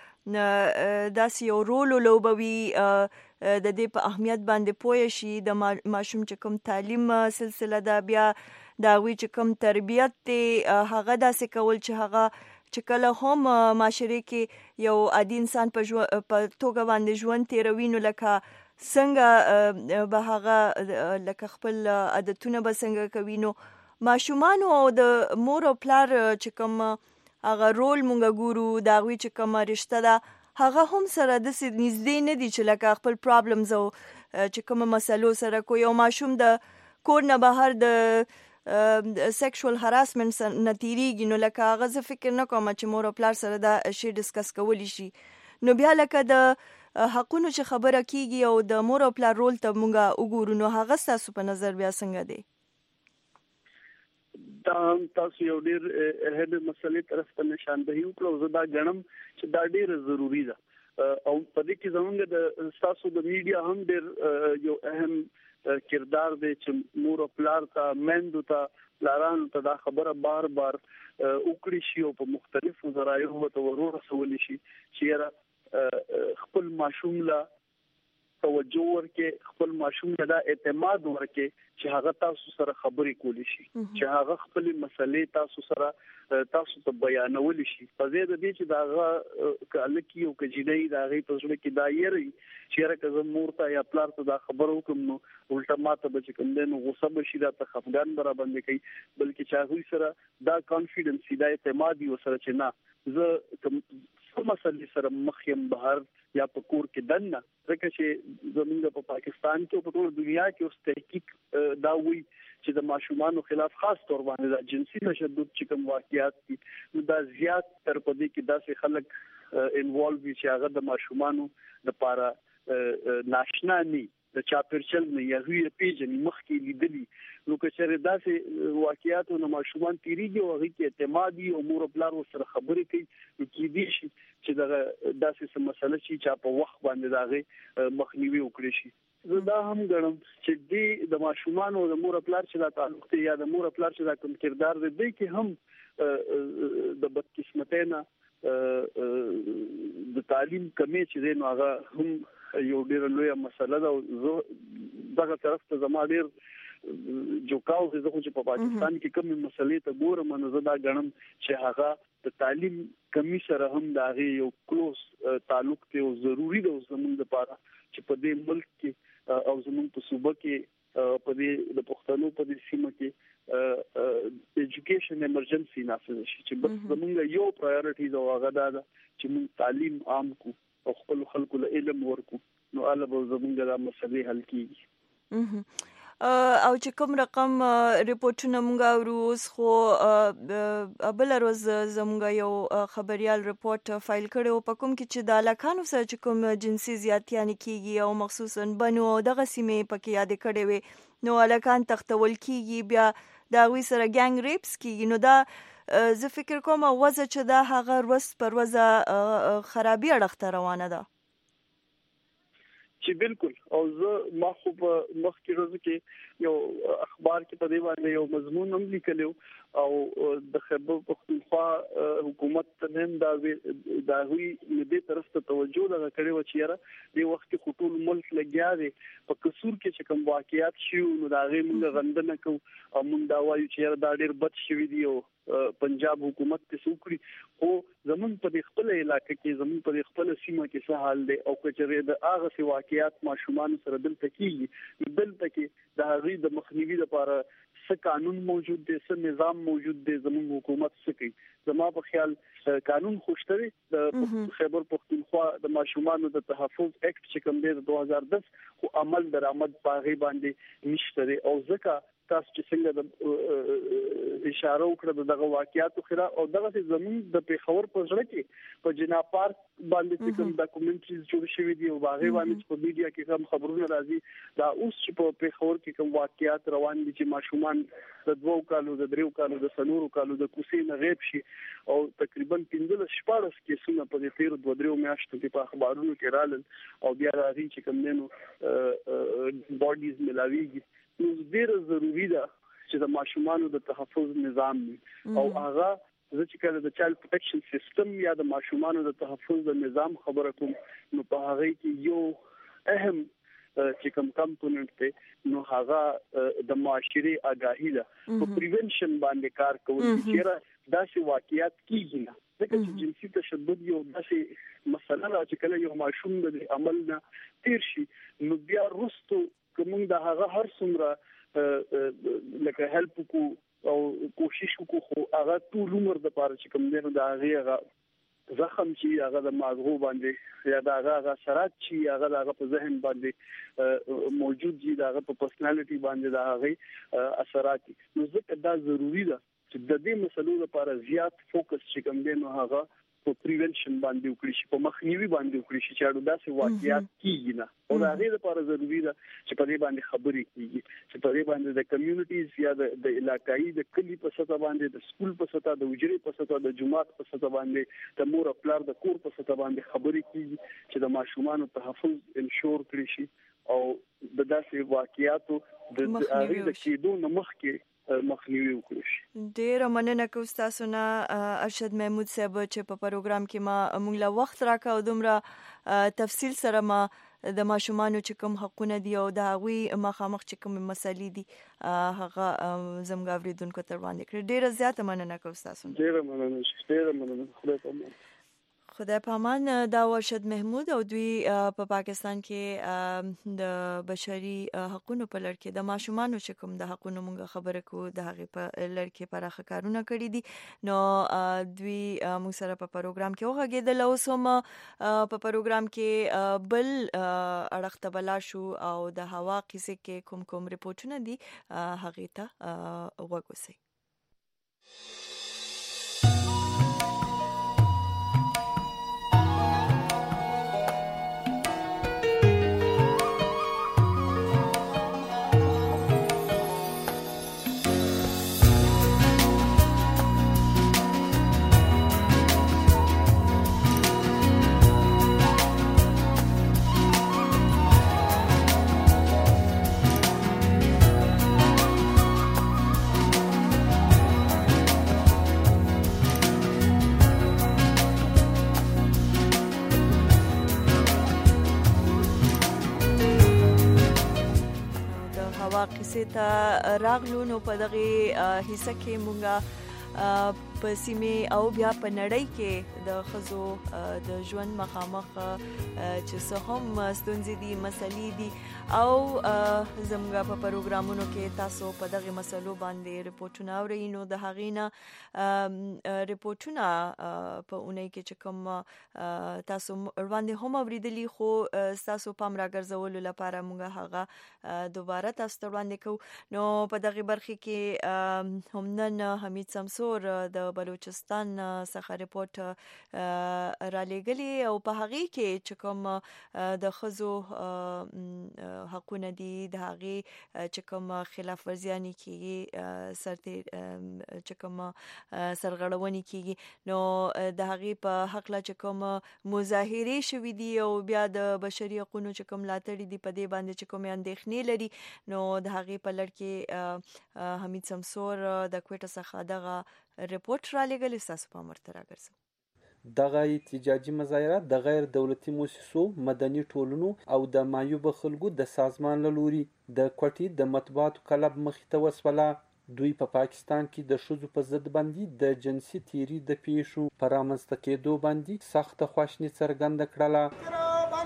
داسې یو رول لوبوي د دې په اهمیت باندې پوه شي د ماشوم چې کوم تعلیم سلسله ده بیا دا وی چې کوم تربیت ته هغه داسې کول چې هغه چې کله هم معاشره کې یو عادي انسان په توګه باندې ژوند تیروي نو لکه څنګه به هغه لکه خپل عادتونه به څنګه کوي نو ماشومان او د مور او پلار چې کوم هغه رول مونږ ګورو دا وی چې کوم رشتہ ده هغه هم سره د نږدې نه دي چې لکه خپل پرابلمز او چې کوم مسلو سره کوي او ماشوم د کور نه بهر د سیکشوال هراسمنت نتیریږي نو لکه هغه ز فکر نه کوم چې مور او پلار سره دا شی ډیسکس کولی شي نو بیا لکه د حقونو چې خبره کیږي او د مور او پلار رول ته مونږه وګورو نو هغه تاسو په نظر بیا څنګه دی دا تاسو یو ډیر اهمه مسلې طرف ته نشاندهي وکړو زه دا غنم چې دا ډیر ضروری ده او په دې کې زمونږ د تاسو د میډیا هم ډیر یو اهم کردار دی چې مور او پلار ته مندو ته پلارانو ته دا خبره بار بار وکړي شي او په مختلفو ذرایعو ته ورسول شي چې خپل ماشوم لا توجه ورکې خپل ماشوم ته دا اعتماد ورکې چې هغه تاسو سره خبرې کولی شي چې هغه خپل مسلې تاسو سره تاسو ته بیانول شي په دې د دې چې دا کله کې یو کجینې دا غي په ځل کې دایره چې راکزه مور ته یا پلار ته دا خبر وکم نو الټا ماته به چې کوم دنو غصه بشي دا ته خفګان برابر کوي بلکې چاغوي سره دا کانفیډنس دا اعتماد یو سره چې نه زه کوم مسلې سره مخیم بهر یا په کور کې دنه ځکه چې زمونږ په پاکستان کې او په ټول دنیا کې اوس تحقیق دا وی چې د ماشومانو خلاف خاص تور باندې د جنسي تشدد چې کوم واقعیات دي نو دا زیات تر پدې کې داسې خلک انوالو وي چې هغه د ماشومانو لپاره ناشنا ني د چاپرچل نه یوه پیجن مخکې لیدلی نو که چېرې داسې واقعیات نو ماشومان تیریږي او هغه کې اعتمادي او مور او پلار سره خبرې کوي نو کې دي شي چې دا داسې مسله چې په وخت باندې داغه مخنیوي وکړي شي زه دا هم ګڼم چې د ماشومان او د مور پلار چې دا تعلق دی یا د مور پلار چې دا کوم کردار دی کې هم د بدقسمتۍ نه د تعلیم کمی چې دی نو هغه هم یو ډېر لوی مسله ده. زه دغه طرف ته زما ډېر جوکاو زه خو چې په پاکستان کې کومې مسلې ته ګورم نو زه دا ګڼم چې هغه د تعلیم کمی سره هم د هغې یو کلوز تعلق دی او ضروري ده زموږ لپاره چې په دې ملک کې او زموږ په صوبه کې په دې د پښتنو په دې سیمه کې ایجوکیشن ایمرجنسي نافذ شي چې بس زموږ یو پرایورټي دا هغه ده چې موږ تعلیم عام کو او خپل خلکو له علم ورکو نو الله به زموږ د مسلې حل کیږي. او چې کوم رقم ریپورتونه مونږ اوس خو بل روز زمونږ یو خبريال ریپورت فایل کړو په کوم کې چې د لکانو سره چې کوم جنسي زیاتیانې کیږي او مخصوصا بنو دغه سیمې پکې یاد کړې وي نو لکان تختول کیږي بیا دا وی سره ګانګ ریپس کیږي نو دا زه فکر کوم وضع چې دا هغه روز پر وضع خرابي اړخته روانه ده چې بالکل او زه ما خو په مخکې ورځ کې یو اخبار کې په دې باندې یو مضمون هم لیکلو او د خیبر پختونخوا حکومت ته هم دا هوی دې طرف ته توجه لږ کړې و چې یاره دې وخت کې ټول ملک لګیا دی په قصور کې چې کوم واقعیات شي نو دا غي موږ غندنه کو او موږ دا وایو چې یاره دا ډېر بد شوی دی او پنجاب حکومت ته سوکړي او زمون په خپل علاقې کې زمون په خپل سیمه کې څه حال دی او کچره د هغه سی واقعیات ماشومان سره دلته کیږي کې د هغې د مخنیوي لپاره څه قانون موجود دی څه نظام موجود دی زمون حکومت څه کوي زما په خیال قانون خوشتري د خیبر پختونخوا د ماشومان د تحفظ اکټ چې کوم دی 2010 خو عمل درآمد پاغي باندې نشته او ځکه تاسو چې څنګه د اشاره وکړه دغه واقعیاتو خلا او دغه زمون د پیښور په ځړ کې په جنا پارک باندې کوم ډاکومنټریز جوړ شوي دي او باغې باندې په میډیا کې هم خبرونه راځي دا اوس چې په پیښور کې کوم واقعیات روان دي چې ماشومان د 2 کالو د 3 کالو د 9 کالو د کوسې نه غیب شي او تقریبا 15-14 کیسونه په دې 13 میاشتو کې په اخبارونو کې رالل او بیا راځي چې کوم نو باډیز ملاويږي نو ډېر ضروری ده چې د ماشومانو د تحفظ نظام او هغه چې کله د چایلډ پروټیکشن سیستم یا د ماشومانو د تحفظ د نظام خبره کوم نو په هغه کې یو اهم چې کوم کمپوننت دی نو هغه د معاشري آگاهی ده په پریونشن باندې کار کول چې داسې واقعیات کیږي نه ځکه چې جنسي تشدد یو داسې مسله ده چې کله یو ماشوم د عمل نه تیر شي نو بیا وروسته کوم د هغه هر څومره لکه هیلپ کو او کوشش کو خو هغه ټول عمر د پاره چې کوم دی نو د هغه زخم چې هغه د ماغو باندې یا د هغه سرات چې هغه په ذهن باندې موجود دي هغه په پرسنالټي باندې د هغه اثرات نو ځکه دا ضروری ده چې د دې مسلو لپاره زیات فوکس چې کوم دی نو هغه په پریونشن باندې وکړي شي په مخنیوي باندې وکړي شي چې داسې واقعیات کیږي نه او دا غیر لپاره ضروری ده چې په دې باندې خبرې کیږي چې په دې باندې د کمیونټیز یا د علاقایي د کلی په سطح باندې د سکول په سطح د وجري په سطح د جماعت په سطح باندې د مور خپل د کور په سطح باندې خبرې کیږي چې د ماشومان تحفظ انشور کړي شي او د داسې واقعیاتو د اړیکې د کېدو نه مخکې مخنیوي وکړي. ډېر مننه کوم تاسو نه ارشد محمود صاحب چې په پروګرام کې ما موږ له وخت راکاو دومره تفصیل سره ما د ماشومانو چې کوم حقونه دي او د هغوی مخامخ چې کوم مسلې دي هغه زموږ اوریدونکو ته وړاندې کړې. ډېر زیاته مننه کوم تاسو. ډېر مننه خدای په امان. دا ارشد محمود او دوی په پاکستان کې د بشري حقوقو په لړ کې د ماشومانو چې کوم د حقوقو مونږ خبره کوو د هغه په لړ کې پراخه کارونه کړی دي نو دوی موږ سره په پروګرام کې وغږیدل او سم په پروګرام کې بل اړخته بلا شو او د هوا کیسه کې کوم ریپورتونه دي هغه ته وګورئ. قصې ته راغلو. نو په دغه حصہ کې مونږه په سیمه او بیا په نړۍ کې د خزو د ژوند مخامخ چې څه هم ستونزې دي مسلې دي او زموږ په پروګرامونو کې تاسو په دغه مسلو باندې ریپورتونه اورئ. نو د هغې نه ریپورتونه په اونۍ کې چې کوم تاسو وړاندې هم اوریدلی خو تاسو پام راګرځولو لپاره موږ هغه دوباره تاسو ته وړاندې کوو. نو په دغه برخه کې هم نن حمید سمسور د بلوچستان څخه ریپورت را لېږلی او په هغې کې چې کوم د ښځو حقونه دي د هغې چې کوم خلاف ورزیانې کېږي چې کوم سرغړونې کېږي نو د هغې په هکله چې کوم مظاهرې شوي دي او بیا د بشري حقونو چې کوم ملاتړي دي په دې باندې چې کومې اندېښنې لري نو د هغې په لړ کې حمید سمسور د کوټه څخه دغه ریپورت را لېږلی. ستاسو پام ورته راګرځو. دغه احتجاجي مظاهرات د غیر دولتي مؤسسو، مدني ټولنو او د معیوب خلکو د سازمان له لوري د کوټې د مطبوعاتو کلب مخې ته وسوله. دوی په پاکستان کې د ښځو په ضد باندې د جنسي تیري د پیښو په رامنځته کېدو باندې سخته خواشیني څرګنده کړله.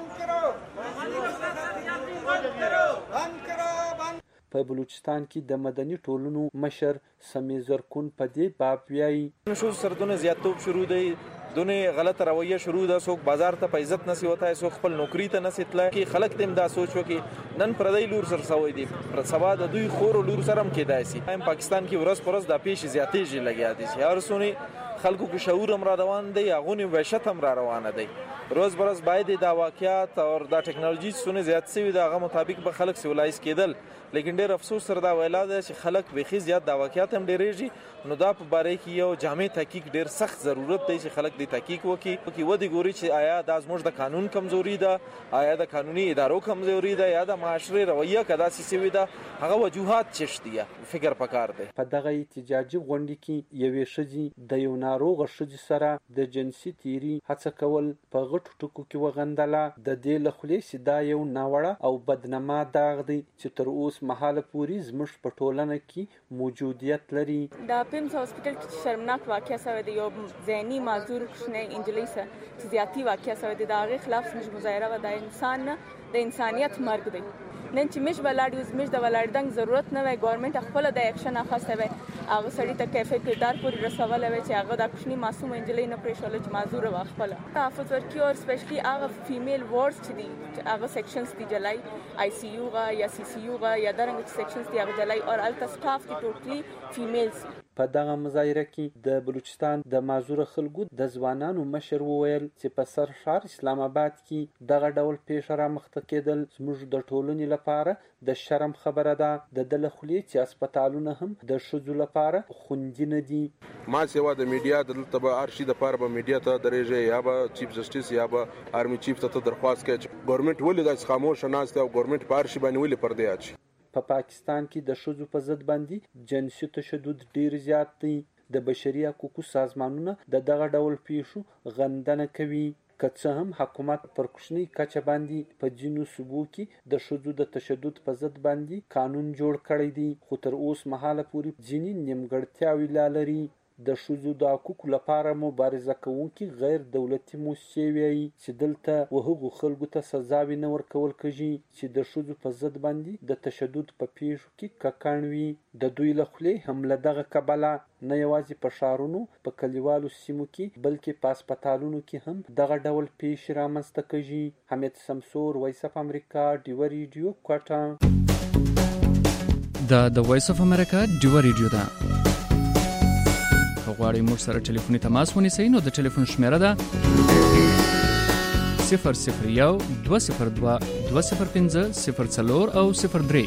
په بلوچستان کې د مدني ټولنو مشر سمیع زرکون په دې باب وایي شو سردونه زیاتوب شروع دی، دونه غلط رویه شروع ده، څوک بازار ته په عزت نسی وته، څوک خپل نوکری ته نسی تل کې خلک تم دا سوچ وکي نن پردی لور سره سوي دي پر سبا د دوی خور لور سره هم کېدای شي. هم پاکستان کې ورځ پرځ د پیښې زیاتېږي لګیا دي، هر سونی خلکو کې شعور هم را روان دی، هغه وحشت هم را روانه دی. روز برز باید دا واقعیات او دا ټکنالوژي سونه زیات سوي دا هغه مطابق به خلک سیولایز کېدل. لیکن ډېر افسوس سره دا ویلا ده چې خلک بخي زیات دا واقعیات هم ډېرېږي. نو دا په باره کې یو جامع تحقیق ډېر سخت ضرورت دی چې خلک دې تحقیق وکړي ودی ګوري چې آیا دا زموږ د قانون کمزوري ده، آیا د قانوني ادارو کمزوري ده، یا د معاشري رویه کدا سیسوي ده، هغه وجوهات چشتیه فکر پکار دی. په دغه احتجاجي غونډه کې یوې ښځې د یو ناروغ ښځې سره د جنسي تیري هڅه کول په غټو ټکو کې وغندله. د دې له خولې چې دا یو ناوړه او بدنما داغ دی چې تر اوس مهاله پورې زموږ په ټولنه کې موجودیت لري. دا پیمز هاسپټل کې شرمناک واقعه شوی دی، یو ذهني معذور کوچنی انجلۍ سره چې زیاتی واقعه شوی دی، د هغې خلاف زموږ مظاهره وه. د انسان نه د انسانیت مرګ دی. نن چې موږ ولاړ یو زموږ د ولاړېدنګ ضرورت نه وی، ګورنمنټ خپله د اکشن اخیستی وی، هغه سړي ته کیفیت کردار پورې رسولی وی چې هغه دا کوچني معصومه نجلۍ نه پرېښوله چې معذوره وه خپله تحفظ ورکړي. او سپیشلي هغه فیمیل وارډز چې دي هغه سیکشنز دي جلای آی سی یو غه یا سی سی یو غه یا دارنګه چې سیکشنز دي هغه جلای او هلته سټاف دي ټوټلي فیمیلز. په دغه مظاهره کې د بلوچستان د معذوره خلکو د ځوانانو مشر وویل چې په سر ښار اسلام آباد کې دغه ډول پیښه رامخته کېدل زموږ د ټولنې لپاره د شرم خبره ده. د ده له خولې چې هسپتالونه هم د ښځو لپاره خوندي نه دي. ما سیوا د میډیا دلته به هر شي دپاره به میډیا ته درېږي، یا به چیف جسټس یا به آرمي چیف ته درخواست کوي چې ګورنمنټ ولې داسې خاموشه ناست دی او ګورنمنټ په هر شي باندې ولې پردې اچي. په پاکستان کې د ښځو په ضد باندې جنسي تشدد ډیر زیات دی. د بشري حقوقو سازمانونه د دغه ډول پیښو غندنه کوي. که څه هم حکومت پر کوچنۍ کچه باندې په ځینو صوبو کې د ښځو د تشدد په ضد باندې قانون جوړ کړی دی، خو تر اوس مهاله پورې ځینې نیمګړتیاوې لا لري. د ښځو د حقوقو لپاره مبارزه کوونکي غیر دولتي موسسې وایي چې دلته وهغو خلکو ته سزاوې نه ورکول کېږي چې د ښځو په ضد باندې د تشدد په پیښو کې ککړ وي. د دوی له خولې هم له دغه کبله نه یوازې په ښارونو په کلیوالو سیمو کې بلکې په هسپتالونو کې هم دغه ډول پیښې رامنځته کېږي. حمید سمسور، وایس اف امریکا، ډیوه ریډیو، کوټه. د وایس اف امریکا ډیوه ریډیو ده. غواړئ موږ سره ټلیفوني تماس ونیسئ نو د ټلیفون شمیره ده 001 202 205 04 او 03.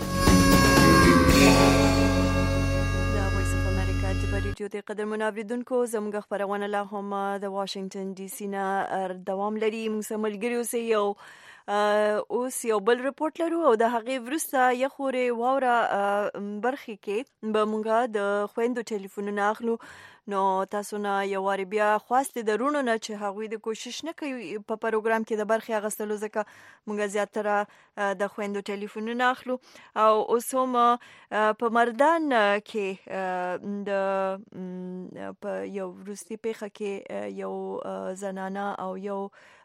ریډیو د قدرمنو اوریدونکو زموږ خبرونه لا هم د واشنگټن ډي سي نه دوام لري. موږ سره ملګري اوسئ. اوس یو بل ریپورت لرو او د هغې وروسته یخورې واوره برخې کې به موږ د خویندو ټلیفونونه اخلو. نو تاسو نه یو واری بیا خواسته درونو نه چې هغوی د کوشش نه کوي په پروګرام کې د برخې اغستلو، ځکه موږ زیاتره د خويندو ټلیفونونه اخلو. او اوس هم په مردان کې د په یو وروستي پیښه کې یو زنانه او یو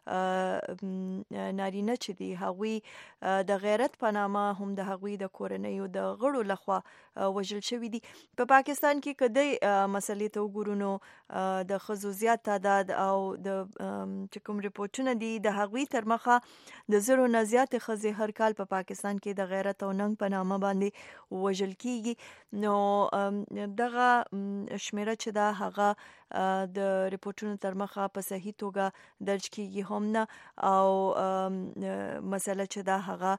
نارینه چې دی هغوی د غیرت په نامه هم د هغوی د کورنیو د غړو لخوا وژل شوي دي. په پاکستان کې کدی مسلې ته وګورو نو د ښځو زیات تعداد او د چې کوم ریپورتونه دي د هغوی تر مخه د زرو نه زیاتې ښځې هر کال په پاکستان کې د غیرت او ننګ په نامه باندې وژل کیږي. نو دغه شمیره چې دا هغه د ریپورتونو تر مخه په صحیح توګه درج کیږي هم نه، او مسله چې دا هغه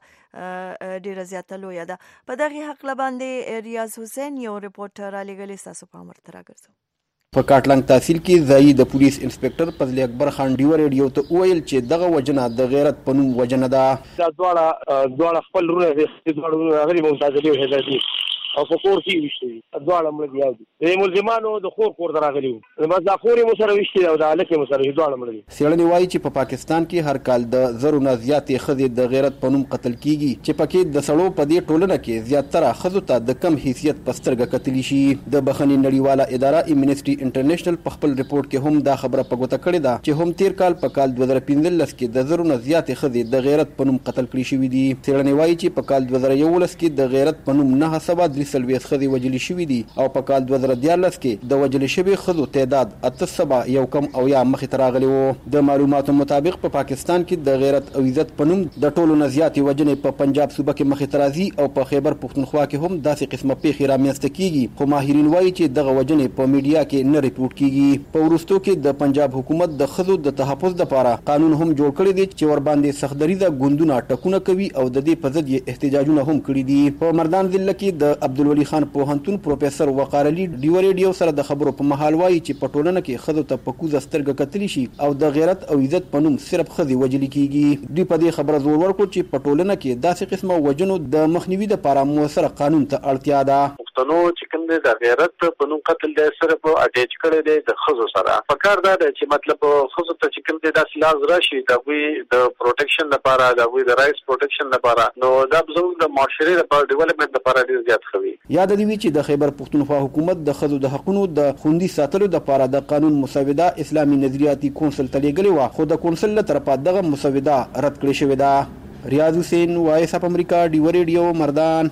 ډیره زیاته لویه ده. په دغه حق باندې ریاض حسین یو ریپورټر علی ګلی تاسو په امر تر راګرځو. په کاټلنګ تحصیل کې ځایي د پولیس انسپکټر فضل اکبر خان ډیو ریډیو ته وویل چې دغه وجنه د غیرت په نوم وجنه ده. دا دواړه خپل رونه دواړه غري ممتاز دي هدایت او په کور کې وشتي دواړه مړ دي. د ملزمانو د خور دراغلي وو، بس دا خوري مو سره وشتي او د الکه مو سره دواړه مړ دي. سیړنی وایي چې په پاکستان کې هر کال د زرو نه زیاتې ښځې د غیرت په نوم قتل کیږي، چې پکې د سړو په دې ټولنه کې زیاتره ښځو ته د کم حیثیت په سترګه کتلی شي. د بخښنې نړیواله اداره امنیسټي انټرنیشنل په خپل ریپورت کې هم دا خبره په ګوته کړې ده چې هم تیر کال په کال 2015 کې د زرو نه زیاتې ښځې د غیرت په نوم قتل کړي شوي دي. سیړنی وایي چې په کال 2011 کې د غیرت په نوم 943 ښځې وجلې شوي دي او په کال 2014 کې د وجلې شوي ښځو تعداد 800 یو کم او یا مخې ته راغلی و. د معلوماتو مطابق په پاکستان کې د غیرت او عزت په نوم د ټولو نه زیاتې وجنې په پنجاب صوبه کې مخې ته راځي او په خیبر پښتونخوا کې هم داسې قسمه پیښې رامنځته کیږي، خو ماهرین وایي چې دغه وجنې په میډیا کې نه ریپورټ کیږي. په وروستو کې د پنجاب حکومت د ښځو د تحفظ لپاره قانون هم جوړ کړی دی چې ورباندې سختدریزه ګوندونه ټکونه کوي او د دې په ضد یې احتجاجونه هم کړي دي. په مردان ضلع کې د عبدالولي خان پوهنتون پروفیسور وقار علي ډیو ریډیو سره د خبرو په مهال وایي چې په ټولنه کې ښځو ته په کوزه سترګه کتلی شي او د غیرت او عزت په نوم صرف ښځې وجلې کیږي. دوی په دې خبره زور ورکړ چې په ټولنه کې داسې قسمه وجنو د مخنیوي لپاره موثره قانون ته اړتیا ده. پښتنو چې کوم د غیرت په نوم قتل دی صرف اټیچ کړی دی د ښځو سره. پکار دا دی چې مطلب ښځو ته چې کوم دی داسې لاز راشي د دوی د پروټیکشن لپاره، د دوی د رائټس پروټیکشن لپاره، نو دا زموږ د معاشري لپاره ډیولپمنٹ لپاره ډیر زیات خوي. یاد دی چې د خیبر پښتونخوا حکومت د ښځو د حقوقو د خوندي ساتلو لپاره د قانون مسوده اسلامي نظریاتي کونسل ته لیږلې وه، خو د کونسل له طرفه دغه مسوده رد کړې شوې ده. ریاض حسین، وایس اف امریکا، ډیو ریډیو، مردان.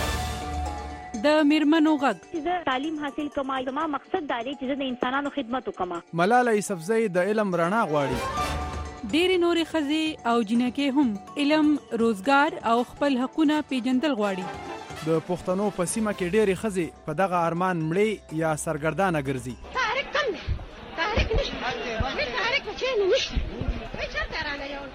د میرمنو غږ زه تعلیم حاصل کوم، زما مقصد دا دی چې د انسانانو خدمت وکم. ملاله یوسفزۍ د علم رڼا غواړي. ډېرې نورې ښځې او جنکې هم علم، روزګار او خپل حقونه پیژندل غواړي. د پښتنو په سیمه کې ډېرې ښځې په دغه ارمان مړې یا سرګردانه ګرځي. تحریک کم دی، تحریک نشته، تحریک په چینو نشته، چېرته راغلی.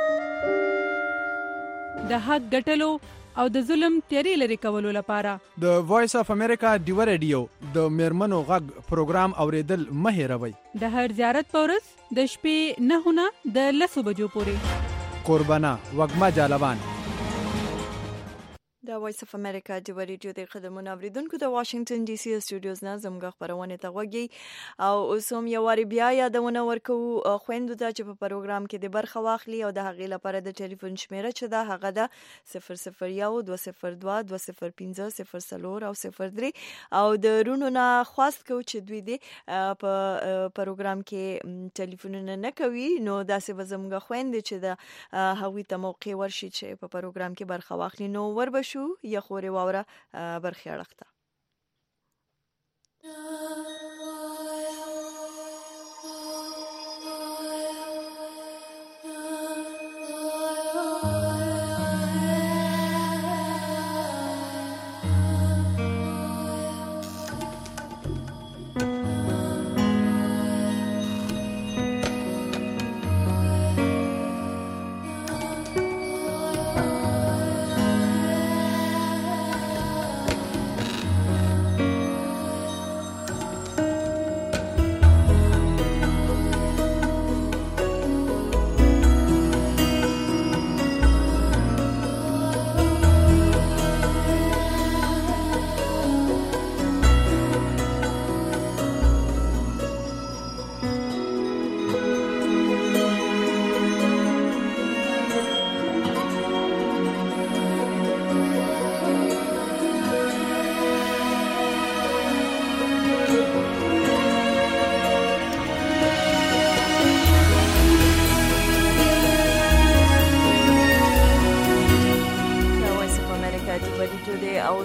د حق ګټلو او د ظلم تیارې لرې کولو لپاره د وایس اف امریکا ډیو ریډیو د میرمنو غږ پروګرام اوریدل مه هېروئ. د هر زیارت په ورځ د شپې 9 نه د 10 بجو پورې. قربانه وږمه جالبان. د وایس اف امریکا د ریډیو د خدماتو اوریدونکو د واشنگټن ډي سي استودیوز نه زموږ خبرونه ته وګورئ او اوس هم یو واری بیا یادونه ورکو خويندو ته چې په پروګرام کې د برخه واخلي او د هغې لپاره د ټلیفون شمیره چې دا هغه ده 001 202 205 0 او 03 او د رونو نه خواست کو چې دوی دې په پروګرام کې ټلیفونونه نه کوي، نو داسې به زموږ خويندې چې د هغوی ته موقع ورشي چې په پروګرام کې برخه واخلي. نو وربشو یا خوري واوره برخي اړخته.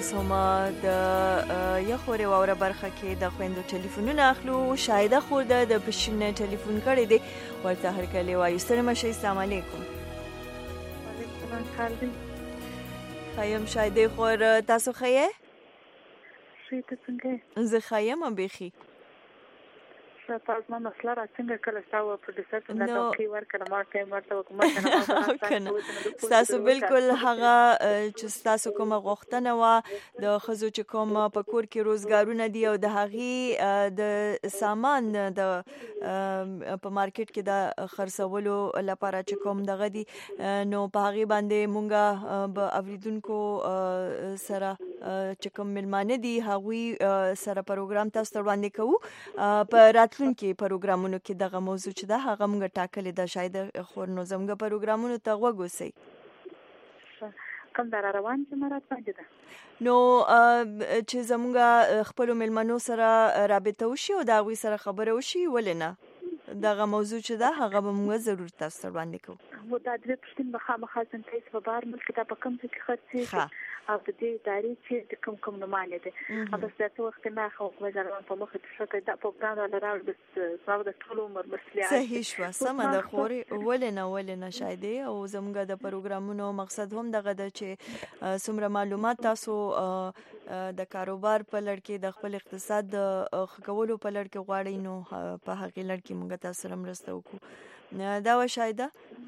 اوس هم د یخوري واوره برخه کې د خويندو ټلیفونونه اخلو. شاهده خور د پښین ټلیفون کړی دی ورته هر کله وایي ستړي مشه. السلام علیکم. وعلیکم السلام. خیم شاهده خور تاسو خیه؟ شي ته څنګه؟ زه خیم بخي. تاسو ما مسله را څنګه کله تاسو پروډوسر ته دا توقی ورکړه ما ټایم ورته وکړم. تاسو بالکل هغه چې تاسو کومه غوښتنه و د خزو چې کوم په کور کې روزګارونه دي او د هغه د سامان د په مارکیټ کې د خرڅولو لپاره چې کوم دغه دي نو په هغه باندې مونږه به اوریدونکو سره چې کوم ملمانه دي هغه سره پروګرام تاسو ته وړاندې کوو. په راتلونکي پروګرامونو کې دغه موضوع چې دا هغه موږ ټاکلې ده شاید خور نو زموږ پروګرامونو ته وګورئ. کوم در روان چې مراد باندې ده نو چې زموږ خپل ملمنو سره رابطه وشي او دا غوي سره خبره وشي ولنه دغه موضوع چې دا هغه به موږ ضرور تاسو ته وړاندې کوو. و دا درې پښتون مخامخ څنګه په بار ملک دا په کوم څه کې خرڅي او د دې داري چې کوم نمونه دي او بس تاسو وخت نه خو وزارت په مخ ته شکه دا په ګران راوړ بس سبب د ټول عمر مسلې صحیح شو سم د خوري ولنه شايده او زموږ د پروګرامونو مقصد هم دغه د چې څومره معلومات تاسو د کاروبار په لړ کې د خپل اقتصاد خکولو په لړ کې غواړئ نو په هغه لړ کې موږ تاسو سره مرسته وکړو. دا و شايده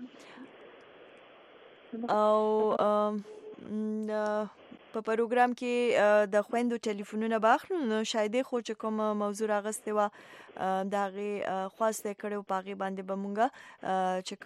او په پروګرام کې د خويندو ټلیفونونه باخلو نو شاید خو چې کوم موضوع راغسته و داغه خواسته کړو پاغي باندې بمونګه چې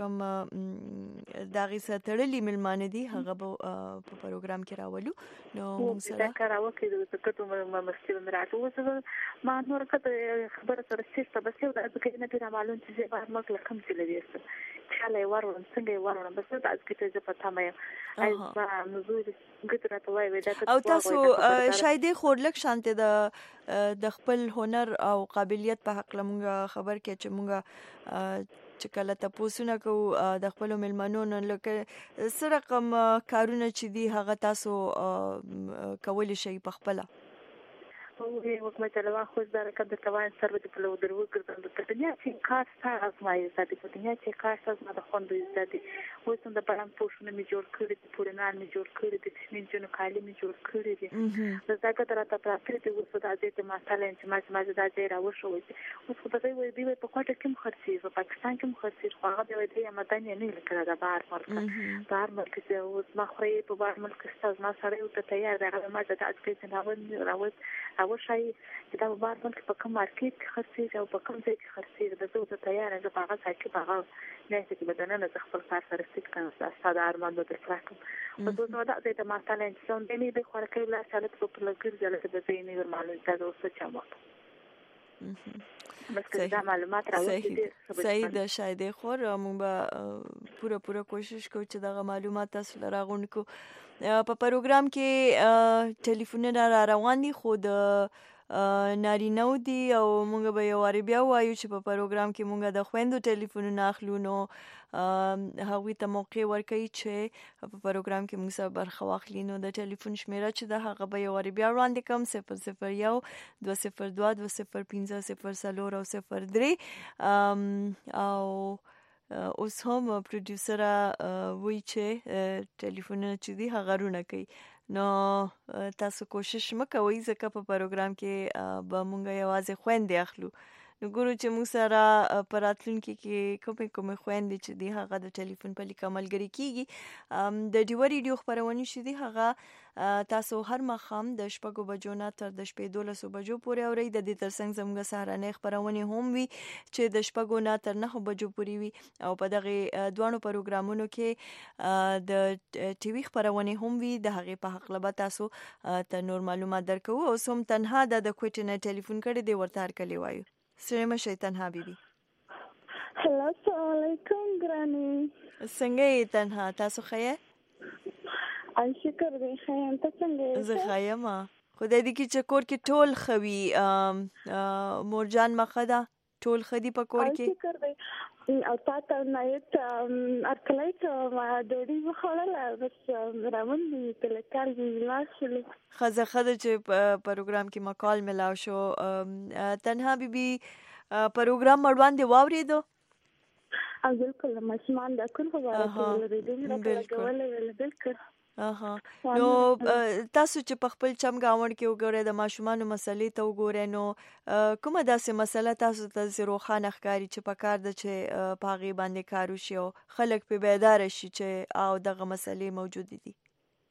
کوم داغه ستړلې ملمانه دي هغه په پروګرام کې راولو نو موږ سره کاراو کې د کټو مسلې مراتو ما نور کته خبره سره سیسته بس یو د ځکه نه پیرا معلوم چې به موږ لکم چې لوي چاله ورون څنګه ورون بس دا ځکه چې پتا مې ایز نزول ګټه توای ودا او تاسو شاید خورلک شانته د خپل هنر او قابلیت په حق لمغه خبر کې چې مونږه چې کله تاسو نه کو د خپل ملمنو نه لکه سره کوم کارونه چې دی هغه تاسو کول شي په خپل او وکمه تلوا خو زره کده توان سره د پلو درو ګرځم د دنیا چې کار سره ازمایي ساتي په دنیا چې کار سره د خوندو زیاتي وسم د پرم پوښونه می جوړ کړی د پورنان می جوړ کړی د کشمین جنو کالی می جوړ کړی دي د زګه ترته پراپر دي وسو د دې مساله چې ما د دې راوښو اوس خو په دې وی په کوټه کې مخرسي په پاکستان کې مخرسي خو هغه د دې مدني نه لیکل د بار ملک چې اوس ما خو په بار ملک ستاسو ما سره یو ته تیار دی هغه ما د اځکې نه راوځ او شای چې دا بار ملک په کوم مارکیټ کې خرڅي او په کوم ځای کې خرڅي د زه ته تیار یم په هغه ځای کې هغه نه چې بدنه نه خپل کار سره ستګ کنه ساده ارمان د ترکم په دوه دا د ماستان انسان د می به خورکې لا سالت په لګر ځله د زینې ورمالو تاسو څه چمه بس دا معلومات راوړي صحیح ده شاید خور موږ پوره کوشش کوو چې دا معلومات تاسو لراغون کو په پروګرام کې ټلیفونونه را روان دي خو د نارینه دي او موږ به یو واری بیا وایو چې په پروګرام کې موږ د خويندو ټلیفونونه اخلو نو هغوی ته موقع ورکړي چې په پروګرام کې موږ سره برخه واخلي نو د ټلیفون شمیره چې د هغه به یو واری بیا وړاندې کوم 001 202 205 0 0 او اوس هم پروډوسر وی چې ټلیفونونه چې دی هغه رونه کوي نو تاسو کوشش مکوئ ځکه په پروګرام کې به مونږ یوازې خويندې اخلو نو ګورو چې موږ سره په راتلونکي کې کومه خويندې چې دی هغه د ټلیفون په لیک عملګری کیږي د ډیو ریډیو خبرونه شې دی هغه تاسو هر مخام د شپږو بجو نه تر د شپې 12 بجو پورې اورئ د دې ترڅنګ زموږ سهارنۍ خبرونه هم وي چې د شپږو نه تر 9 بجو پورې وي او په دغه دوانو پروګرامونو کې د ټي وي خبرونه هم وي د هغه په حق لبا تاسو ته نور معلومات درکو او سم تنها د کوټ نه ټلیفون کړي دی ورته هر کلی وایو سلام شیطان حبیبی هلو السلام علیکم ګرانی څنګه یې تنها تاسو خیر ای شکر دې خیر ته څنګه زه خیر ما خدای دې کې چکور کې ټول خوي مورجان مخدا ټول خدي پکور کې فکر دی او تاسو نایت ارکلایت ډوډۍ وخوړل بس روان دي کله کال دی لاسل خزه چې پروګرام کې مقال ملاو شو تنها بیبي پروګرام مړوان دی واوریدو او بالکل ماشومان د کور په اړه کې بالکل نو تاسو چې په خپل چم گاوند کې وګورئ د ماشومان مسلې ته وګورئ نو کومه داسې مسله تاسو ته روښانه ښکاري چې په کار ده چې په هغې باندې کار وشي او خلک پې بیداره شي چې او دغه مسلې موجودې دي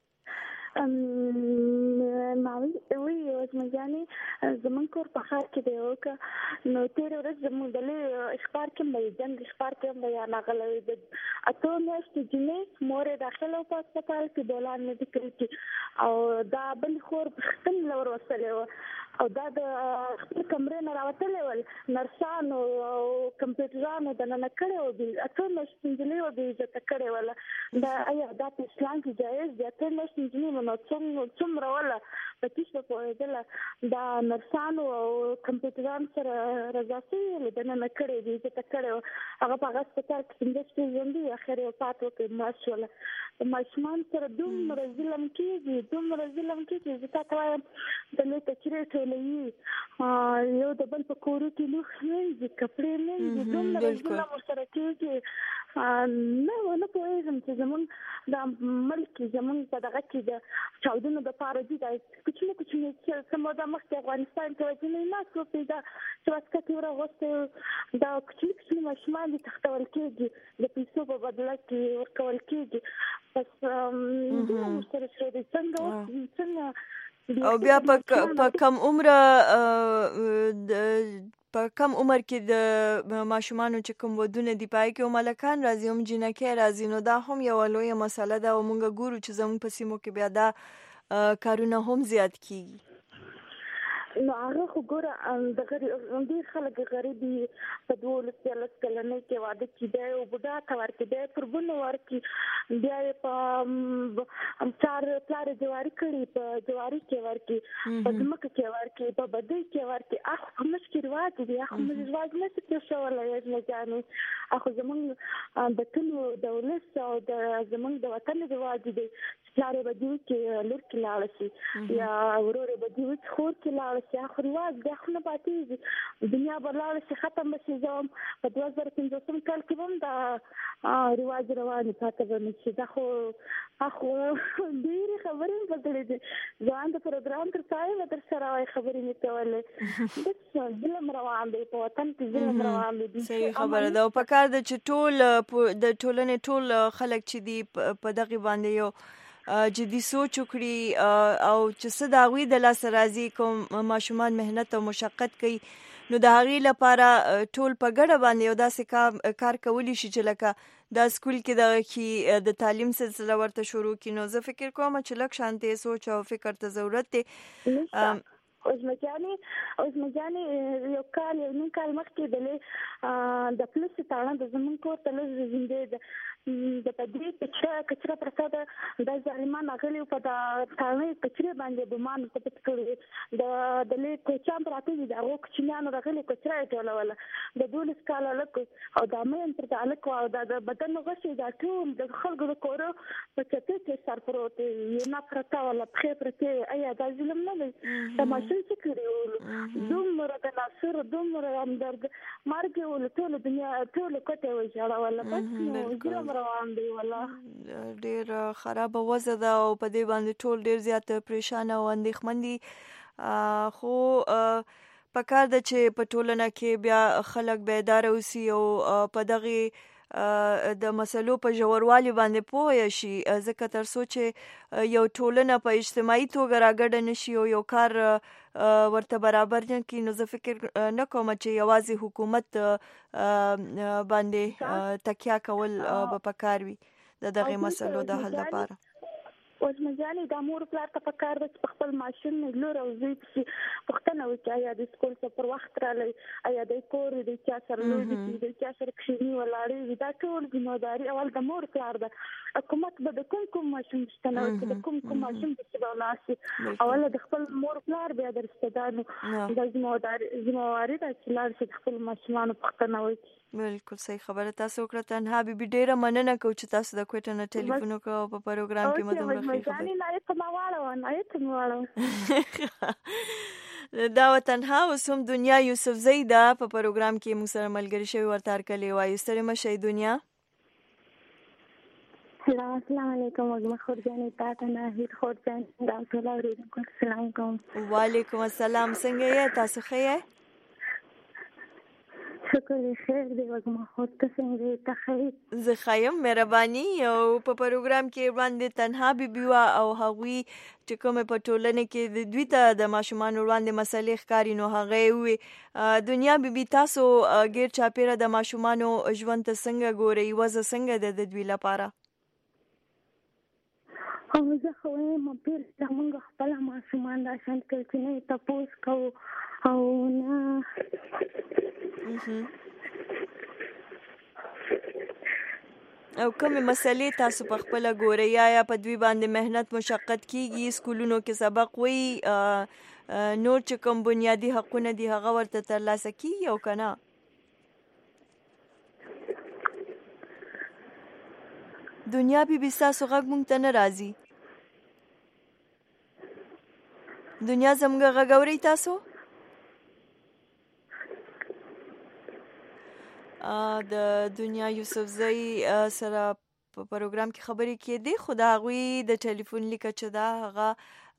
وزمجاني زمون کور په خار کې دی او نو تیر ورځ زمون د اخبار کې مې جنگ اخبار کې مې یا نغلوي د اته میاشتې جنې مور داخله په هسپتال کې دولان میډیکل کې او دا بل خور ختم لور وسلې او دا د خپل کمرې نه راوتلې ول نرسانو او کمپیوټرانو د نه کړې او د اته میاشتې جنې او د عزت کړې ول دا ایا دا په اسلام کې جایز دی اته میاشتې جنې نو څومره ولا په تاسو په دې دا نرسانو او کمپیوټرانو سره رضاسي د نه کړې دي چې کړې هغه په هسپتال کې څنګه ژوندۍ اخر یو پاتو کې ماشوله ماشومان سره دومره ظلم کېږي چې تاسو وایم د لې تچریټ ولې یو د بل په کورو کې لوخ نه کپڑے نه دومره ظلم سره کېږي نه پوهېږم چې زمون د ملک زمون په دغه کې د چاودنو د پاره دي دا کوچنی سمودا مخکې افغانستان کې وځي نه څه پیدا چې واسکه ورغوسته دا کوچنی ماشومان دي تختول کېږي د پیسو په بدله کې ورکول کېږي بس سره څنګه او بیا په کم عمر کې د ماشومانو چې کوم ودونه دی پای کې ملکان راځي هم جنکه راځي نو دا هم یو لویه مسله ده او موږ ګورو چې زموږ په سیمو کې بیا دا کارونه هم زیات کیږي نو هغه خو ګوره د ډېر خلک غریبي په 12 کلنۍ کې واده کېدی او بوډا ته ورکېدی قربونه ورکړي بیا یې په چار پلار جواري کړي په جواري کې ورکړي په ځمکه کې ورکړي په بدۍ کې ورکړي اخو په مشکې رواج دي اخو رواج نه شي پرېښولی یزمجانې اخو زمونږ د ټولو د ولس او د زمونږ د وطن رواج دی چې پلار یې به دې وکړي لور کې لاړه شي یا ورور یې به دې وکړي خور کې لاړه شي اخو رواج بیا خو نه پاتېږي دنیا به لاړه شي ختم به شي زه هم په 2015 کال کې به هم دا رواج روانې پاته به نه شي دا خو ډېرې خبرې مې بدلې دي ځوان د پروګرام تر پایه به در سره وایي خبرې مې کولې بس ظلم روان دی په وطن کې ظلم روان دی صحیح خبره ده او په کار ده چې ټول د ټولنې ټول خلک چې دي په دغې باندې یو جدي سوچ وکړي او چې څه د هغوی د لاسه راځي کوم ماشومان مهنت او مشقت کوي نو د هغې لپاره ټول په ګډه باندې یو داسې کار کولی شي چې لکه دا سکول کې دغه کې د تعلیم سلسله ورته شروع کړي نو زه فکر کوم چې لږ شانتې سوچ او فکر ته ضرورت دی اوسمجانې یو کال یو نیم کال مخکې د پولیسو تاړه د زموږ کور ته لږ زندې ده د پدې کچره پرساده د ظالمان غلي په د تاړه کچره باندې بمان په پټ کړی د لې کوچام پراته دي دا کوچنیانو غلي کچره ټولوله د 12 کال لک او د امن پر تعلق او د بدن غشي دا ټول د خلکو د کورو په چته کې سر پروت یې نه پرتا ولا پخې پرته ایا دا ظلم نه دی تماشې څه کړو دومره د ناصر دومره همدرد مرګ ول ټول دنیا ټول کته وځړه ولا بس ظلم روان دی ولا ډیر خراب وضع ده او په دې باندې ټول ډیر زیات پریشان او اندېښمن دي خو پکار ده چې په ټولنه کې بیا خلک بیدار اوسي او په دغه د مسلو په ژوروالي باندې پوه شي ځکه تر څو چې یو ټولنه په اجتماعي توګه راګډه نشي او یو کار ورته برابر نه کړي نو زه فکر نه کوم چې یوازې حکومت باندې تکیه کول به پکار وي د دغه مسلو د حل لپاره اوس مجاني د امور پلار ته پکار د خپل ماشوم لور او زوی چې پښتنه وکړي یا د سکول څخه پر وخت رالی یا د کور د چا سره لوي د چا سره کښینی ولاړی دا ټول ذمہداري اول د مور پلار ده. حکومت به د کوم ماشوم پښتنه وکړي د کوم ماشوم چې به ناسي اول د خپل مور پلار بیا د رشتہدارو د ذمہواری د چلار چې خپل ماشومان پښتنه وکړي. بالکل صحیح خبره. تاسو وکړه تنها بیبي ډیره مننه کوم چې تاسو د کوټه نه ټلیفون وکړو په پروګرام کې مدام رخي خبره دا وطنها اوس هم دنیا یوسف زیدا په پروګرام کې موږ سره ملګری شوی ورته هرکلی وایو. ستړي مشئ دنیا. السلام علیکم وګما خورجانې تاسو نه هیڅ خورجان دا ټول اوریدونکو السلام کوم. وعلیکم السلام. څنګه یې تاسو ښه یې؟ شکر خیر دی وګما خود ته څنګه ته خیر. زه خایم مهرباني. او په پروګرام کې وړاندې تنها بیبي وا او هغوی چې کومه په ټولنه کې د دوی ته د ماشومان وړاندې مسلې ښکاری نو هغه وي دنیا بیبي تاسو غیر چاپیره د ماشومان ژوند ته څنګه ګوري وزه څنګه د دوی لپاره؟ او زه خو ما پیر زمونږ خپل ماشومان دا شان کې نه تاسو کو او نه او کومه مسلې تاسو په خپل ګوري یا په دوی باندې مهنت مشقت کیږي سکولونو کې سبق وي نور چې کوم بنیادی حقونه دي هغه ورته ترلاسه کیږي او کنه؟ دنیا بیبي تاسو غږ مونږ ته نه راځي. دنیا زموږ غږ اورئ تاسو؟ د دنیا یوسف زئی سره په پروګرام کې خبرې کېدې خو د هغوی د ټلیفون لیکه چې دا هغه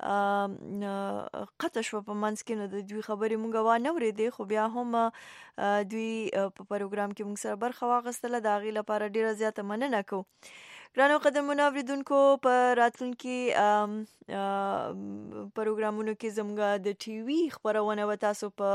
قطع شوه په منځ کې نو د دوی خبرې مونږ وانه اورېدې خو بیا هم دوی په پروګرام کې مونږ سره برخه واخیستله د هغې لپاره ډېره زیاته مننه کوو. ګرانو قدرمنو اورېدونکو په راتلونکي پروګرامونو کې زموږ د ټي وي خپرونه به تاسو په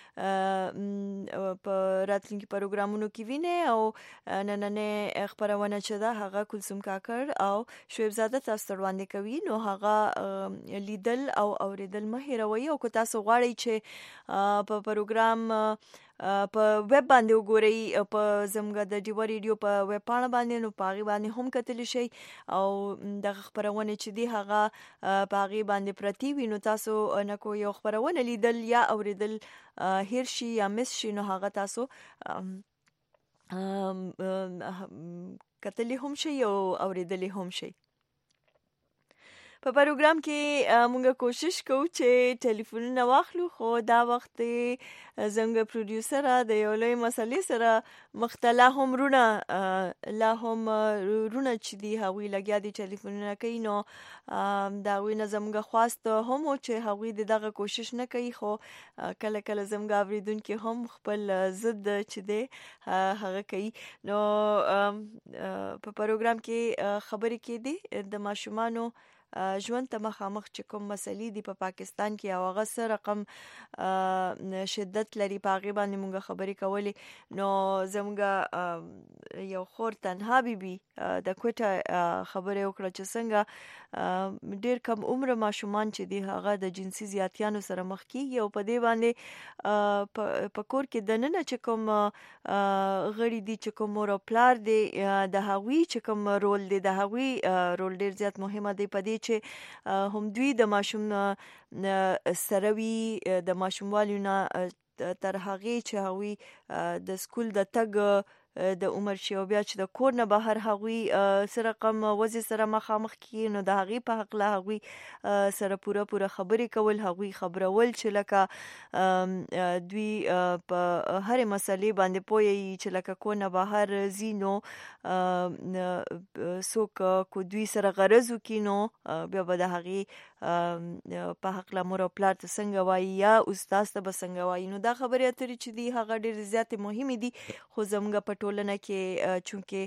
راتلونکي پروګرامونو کې وینئ او نننۍ خپرونه چې ده هغه کلثوم کاکړ او شعیب زاده تاسو ته وړاندې کوي نو هغه لیدل او اوریدل مه هیروئ او که تاسو غواړئ چې په پروګرام په ویب باندې وګورئ په زموږ د ډیوا ریډیو په ویب پاڼه باندې نو په هغې باندې هم کتلی شئ او دغه خپرونې چې دي هغه په هغې باندې پرتې وي نو تاسو نه کو یو خپرونه لیدل یا اوریدل هیر شي یا مس شي نو هغه تاسو کتلی هم شي او اوریدلی هم شي. په پروګرام کې موږ کوشش کوو چې ټلیفونونه واخلو خو دا وخت زموږ پروډیوسر د یو لوی مسلې سره مختلا هم رونه چې دي هغوی لګیا دي ټلیفونونه کوي نو د هغوی نه زموږ خواست هم و چې هغوی د دغه کوشش نه کوي خو کله کله زموږ اورېدونکي هم خپل ضد چې دی هغه کوي. نو په پروګرام کې خبرې کېدې د ماشومانو ژوند ته مخامخ چې کوم مسلې دي په پاکستان کې او هغه څه رقم شدت لري په هغې باندې موږ خبرې کولې نو زموږ یو خور تنها بیبي د کوټه خبرې وکړه چې څنګه ډېر کم عمره ماشومان چې دي هغه د جنسي زیاتیانو سره مخ کیږي او په دې باندې په کور کې دننه چې کوم غړي دي چې کوم مور او پلار دی د هغوی چې کوم رول دی د هغوی رول ډېر زیات مهمه دی په دې چې هم دوی د ماشوم سره وي د ماشوموالي نه تر هغې چې هغوی د سکول د تګ د عمر شي او بیا چې د کور نه بهر هغوی سره رقم وضع سره مخامخ کیږي نو د هغې په هکله هغوی سره پوره خبرې کول هغوی خبرول چې لکه دوی په هرې مسلې باندې پوهیږي چې لکه کور نه بهر ځي نو څوک کو دوی سره غرض وکړي نو بیا به د هغې په هکله مور او پلار ته څنګه وایي یا استاد ته به څنګه وایي نو دا خبرې اترې چې دي هغه ډېرې زیاتې مهمې دي خو زموږ په ټولنه کې چونکې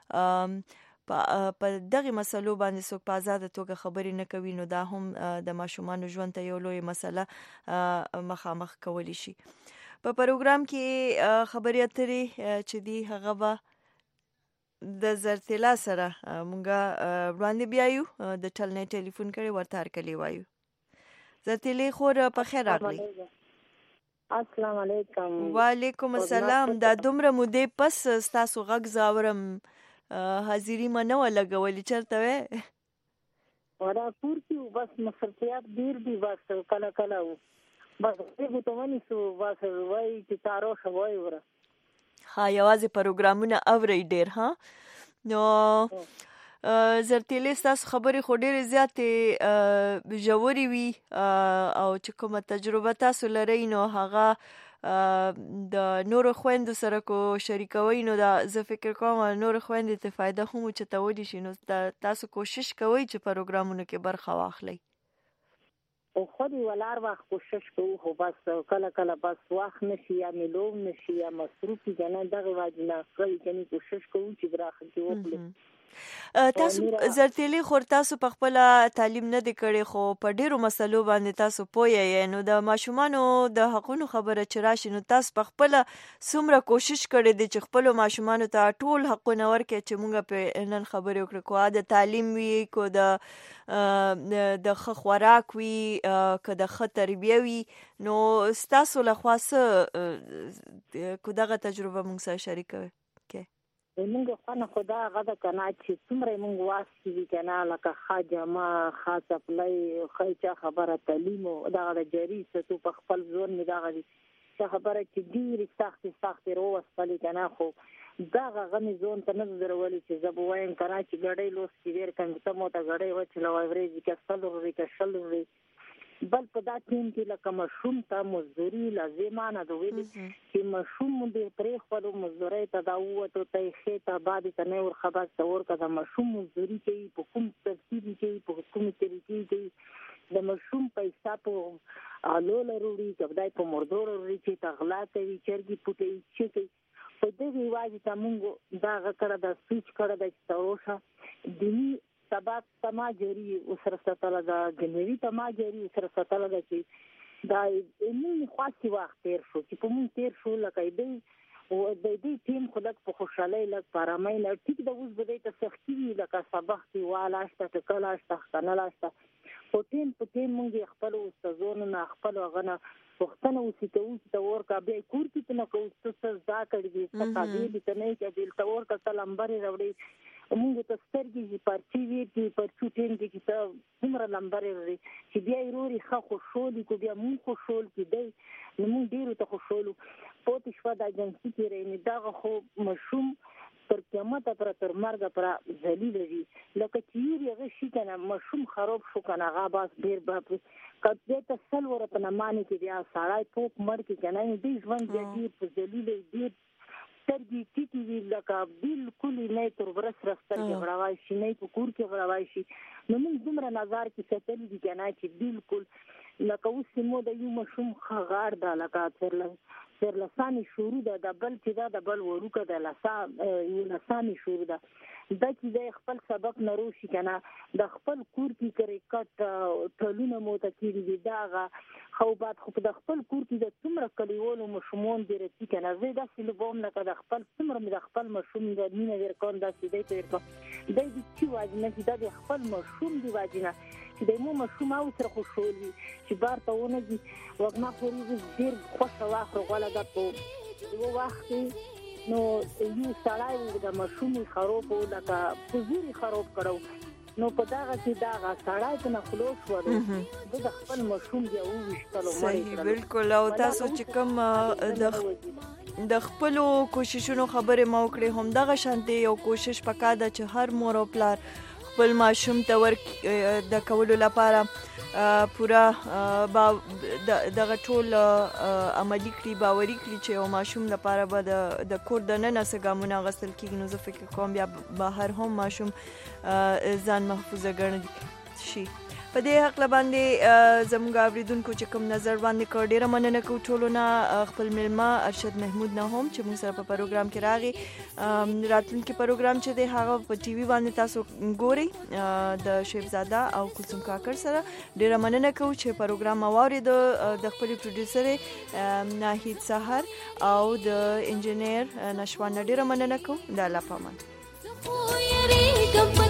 په دغه مسلو باندې څوک په آزاده توګه خبرې نه کوي نو دا هم د ماشومانو ژوند ته یو لوی مسله مخامخ کولی شي. په پروګرام کې خبرې اترې چې دي هغه به د زرتلا سره مونږه وړاندې بیایو د ټلنې ټلیفون کړي ورته هرکلی وایو. زرتلې خور په خیر راغلی. السلام علیکم. وعلیکم السلام. دا دومره مودې پس ستاسو غږ زاورم حاضری ما نه ولګولې چرته وې؟ ورا پور کې بس مصرفيات ډیر دي بس کله کله بس دغه ته ونی سو بس وای چې تارو شوي وره ها یوازې پروګرامونه اوري ډیر ها نو زرتلې تاسو خبرې خو ډېرې زیاتې ژورې وي او چې کومه تجربه تاسو لرئ نو هغه د نورو خويندو سره کو شریکوي نو دا زه فکر کوم نورو خويندې ته فائدہ هم چتولی شي نو تاسو کوشش کوئ چې پروګرامونو کې برخه واخلئ. او خو دی ولار وخت کوشش کوو خو بس کله کله بس وخت نشي یا ملوم نشي یا مصروفي کنه دغه واجبونه کوي چې کوشش کوو چې برخه کې وکړو. تاسو زرتلې خور تاسو په خپل تعلیم نه دی کړی خو په ډیرو مسلو باندې تاسو پوهی یې نو د ماشومانو د حقونو خبره چې راشي نو تاسو په خپل څومره کوشش کړی دی چې خپل ماشومانو ته ټول حقونه ورکړي چې موږ په نن خبرې وکړو کو د تعلیم وی کو د خوراک وی کو د تربیه وی نو تاسو له خاصه کو دغه تجربه موږ سره شریکوي. موږ خو خدا غدا کنه چې څومره موږ واسي کنه لکه خاجما خاصه پلای خیچا خبره تعلیم او دا جری ستو په خپل ځون می دا غدي خبره چې ډیر سخت وروسته کنه خو دا غني ځون ته نه درولې چې زبوین کنه چې ګړې لوس کې ور کنه ته مو ته ګړې و چې لوي ورې کې سلوري کې شلوري بل په دا ټیم کې لکه مشروم ته مزدوري لازمانه د ویلي چې مشروم دې پرې خپل مزدوري ته دا وته ته خېته بعد ته نه ور خبر تور کده مشروم مزدوري کوي په کوم ترتیب کې په کوم طریقې کې د مشروم پیسې په الو لروري کبدای په مردور لروري چې تغلا کوي چرګي پټي چې په دې واجب ته مونږ دا غکړه د سوچ کړه د تاروشه دیني سبب تما جری وسره ستاله دا جنوري تما جری وسره ستاله دا چې دا نن خاصي وخت تیر شو چې په مون تیر شو لکه دې او د دې ټیم خلک په خوشاله لګ پارامای نه ټیک د اوس بده ته سختي لکه سبق دی والا شته کله شته نه لاشته په ټیم مونږ خپل استادونو نه خپل غنه وختونه وسیته ور کا به کور کې نه کوو څه ځا کړی دي څه کاږي دې نه کې دل تور کا لمبر راوړي موږ ته سترګې پرچی وی چې پرچو ټیم کې څه څومره لمبر لري چې بیا یې خو خوشحالي کو بیا مون خوشحال کې دی نو موږ ډیرو ته خوشحالو پوت شو د اجنسی کې رینې دا خو مشوم تر قیامت تر مرګ پر ذلیل دي لکه چې یې شي کنه مشوم خراب شو کنه غاباس ډیر باب کله ته سلوره په نمانه کې بیا سړی پوک مر کې کنه دې ژوند دې په ذلیل دې سترګې ټیټې وي لکه بالکل نه تر ورس راسترګې غړوای شي نه په کور کې غړوای شي نو موږ دومره نظر کې ستل دي کنه چې بالکل لکه اوس مو د یو مشوم خغار دا لکه تر لسانی شروع ده د بل چې دا د بل وروکه د لسانی شروع ده دا چې د خپل سبق نروشي کنه د خپل کور کې کرې کټ ټلونه مو ته کېږي داغه خو بعد خو د خپل کور کې د څومره کلیوالو مشمون دی رتی کنه زه د سلبوم نه د خپل څومره د خپل مشوم د مینه ور کوم د دې ته ورکو د دې چې واجنه چې د خپل مشوم دی واجنه چې د مو مشوم او سره خوشحالي چې بار ته ونه دي وغنا پوری ډیر خوشاله واخره غلا د په یو وخت نو یو سړی د مشوم خراب او لکه پزوري خراب کړو نو په داغه چې داغه سړی ته خلاص وره د خپل مشوم دی او وشتلو مړی بالکل او تاسو چې کوم د خپل کوششونو خبره مو کړې هم دغه شانتي یو کوشش پکاده چې هر مور او پلار خپل ماشوم ته ور د کولو لپاره پورا دغه ټول عملی کړي باوري کړي چې یو ماشوم لپاره به د کور د نن سګامونه غسل کیږي نو زه فکر کوم بیا بهر هم ماشوم ځان محفوظه ګڼل شي. په دې حق باندې زموږ اوریدونکو چې کوم نظر باندې کړ ډیره مننه کوم ټولونه خپل ملما ارشد محمود نه هم چې موږ سره په پروګرام کې راغی راتلونکي پروګرام چې دی هغه په ټي وي باندې تاسو ګورئ د شیبزاده او کلثوم کاکړ سره ډیره مننه کوم چې پروګرام اورید د خپل پروډوسر ناهید سحر او د انجینیر نشوان ډیره مننه کوم د الله پامان. کم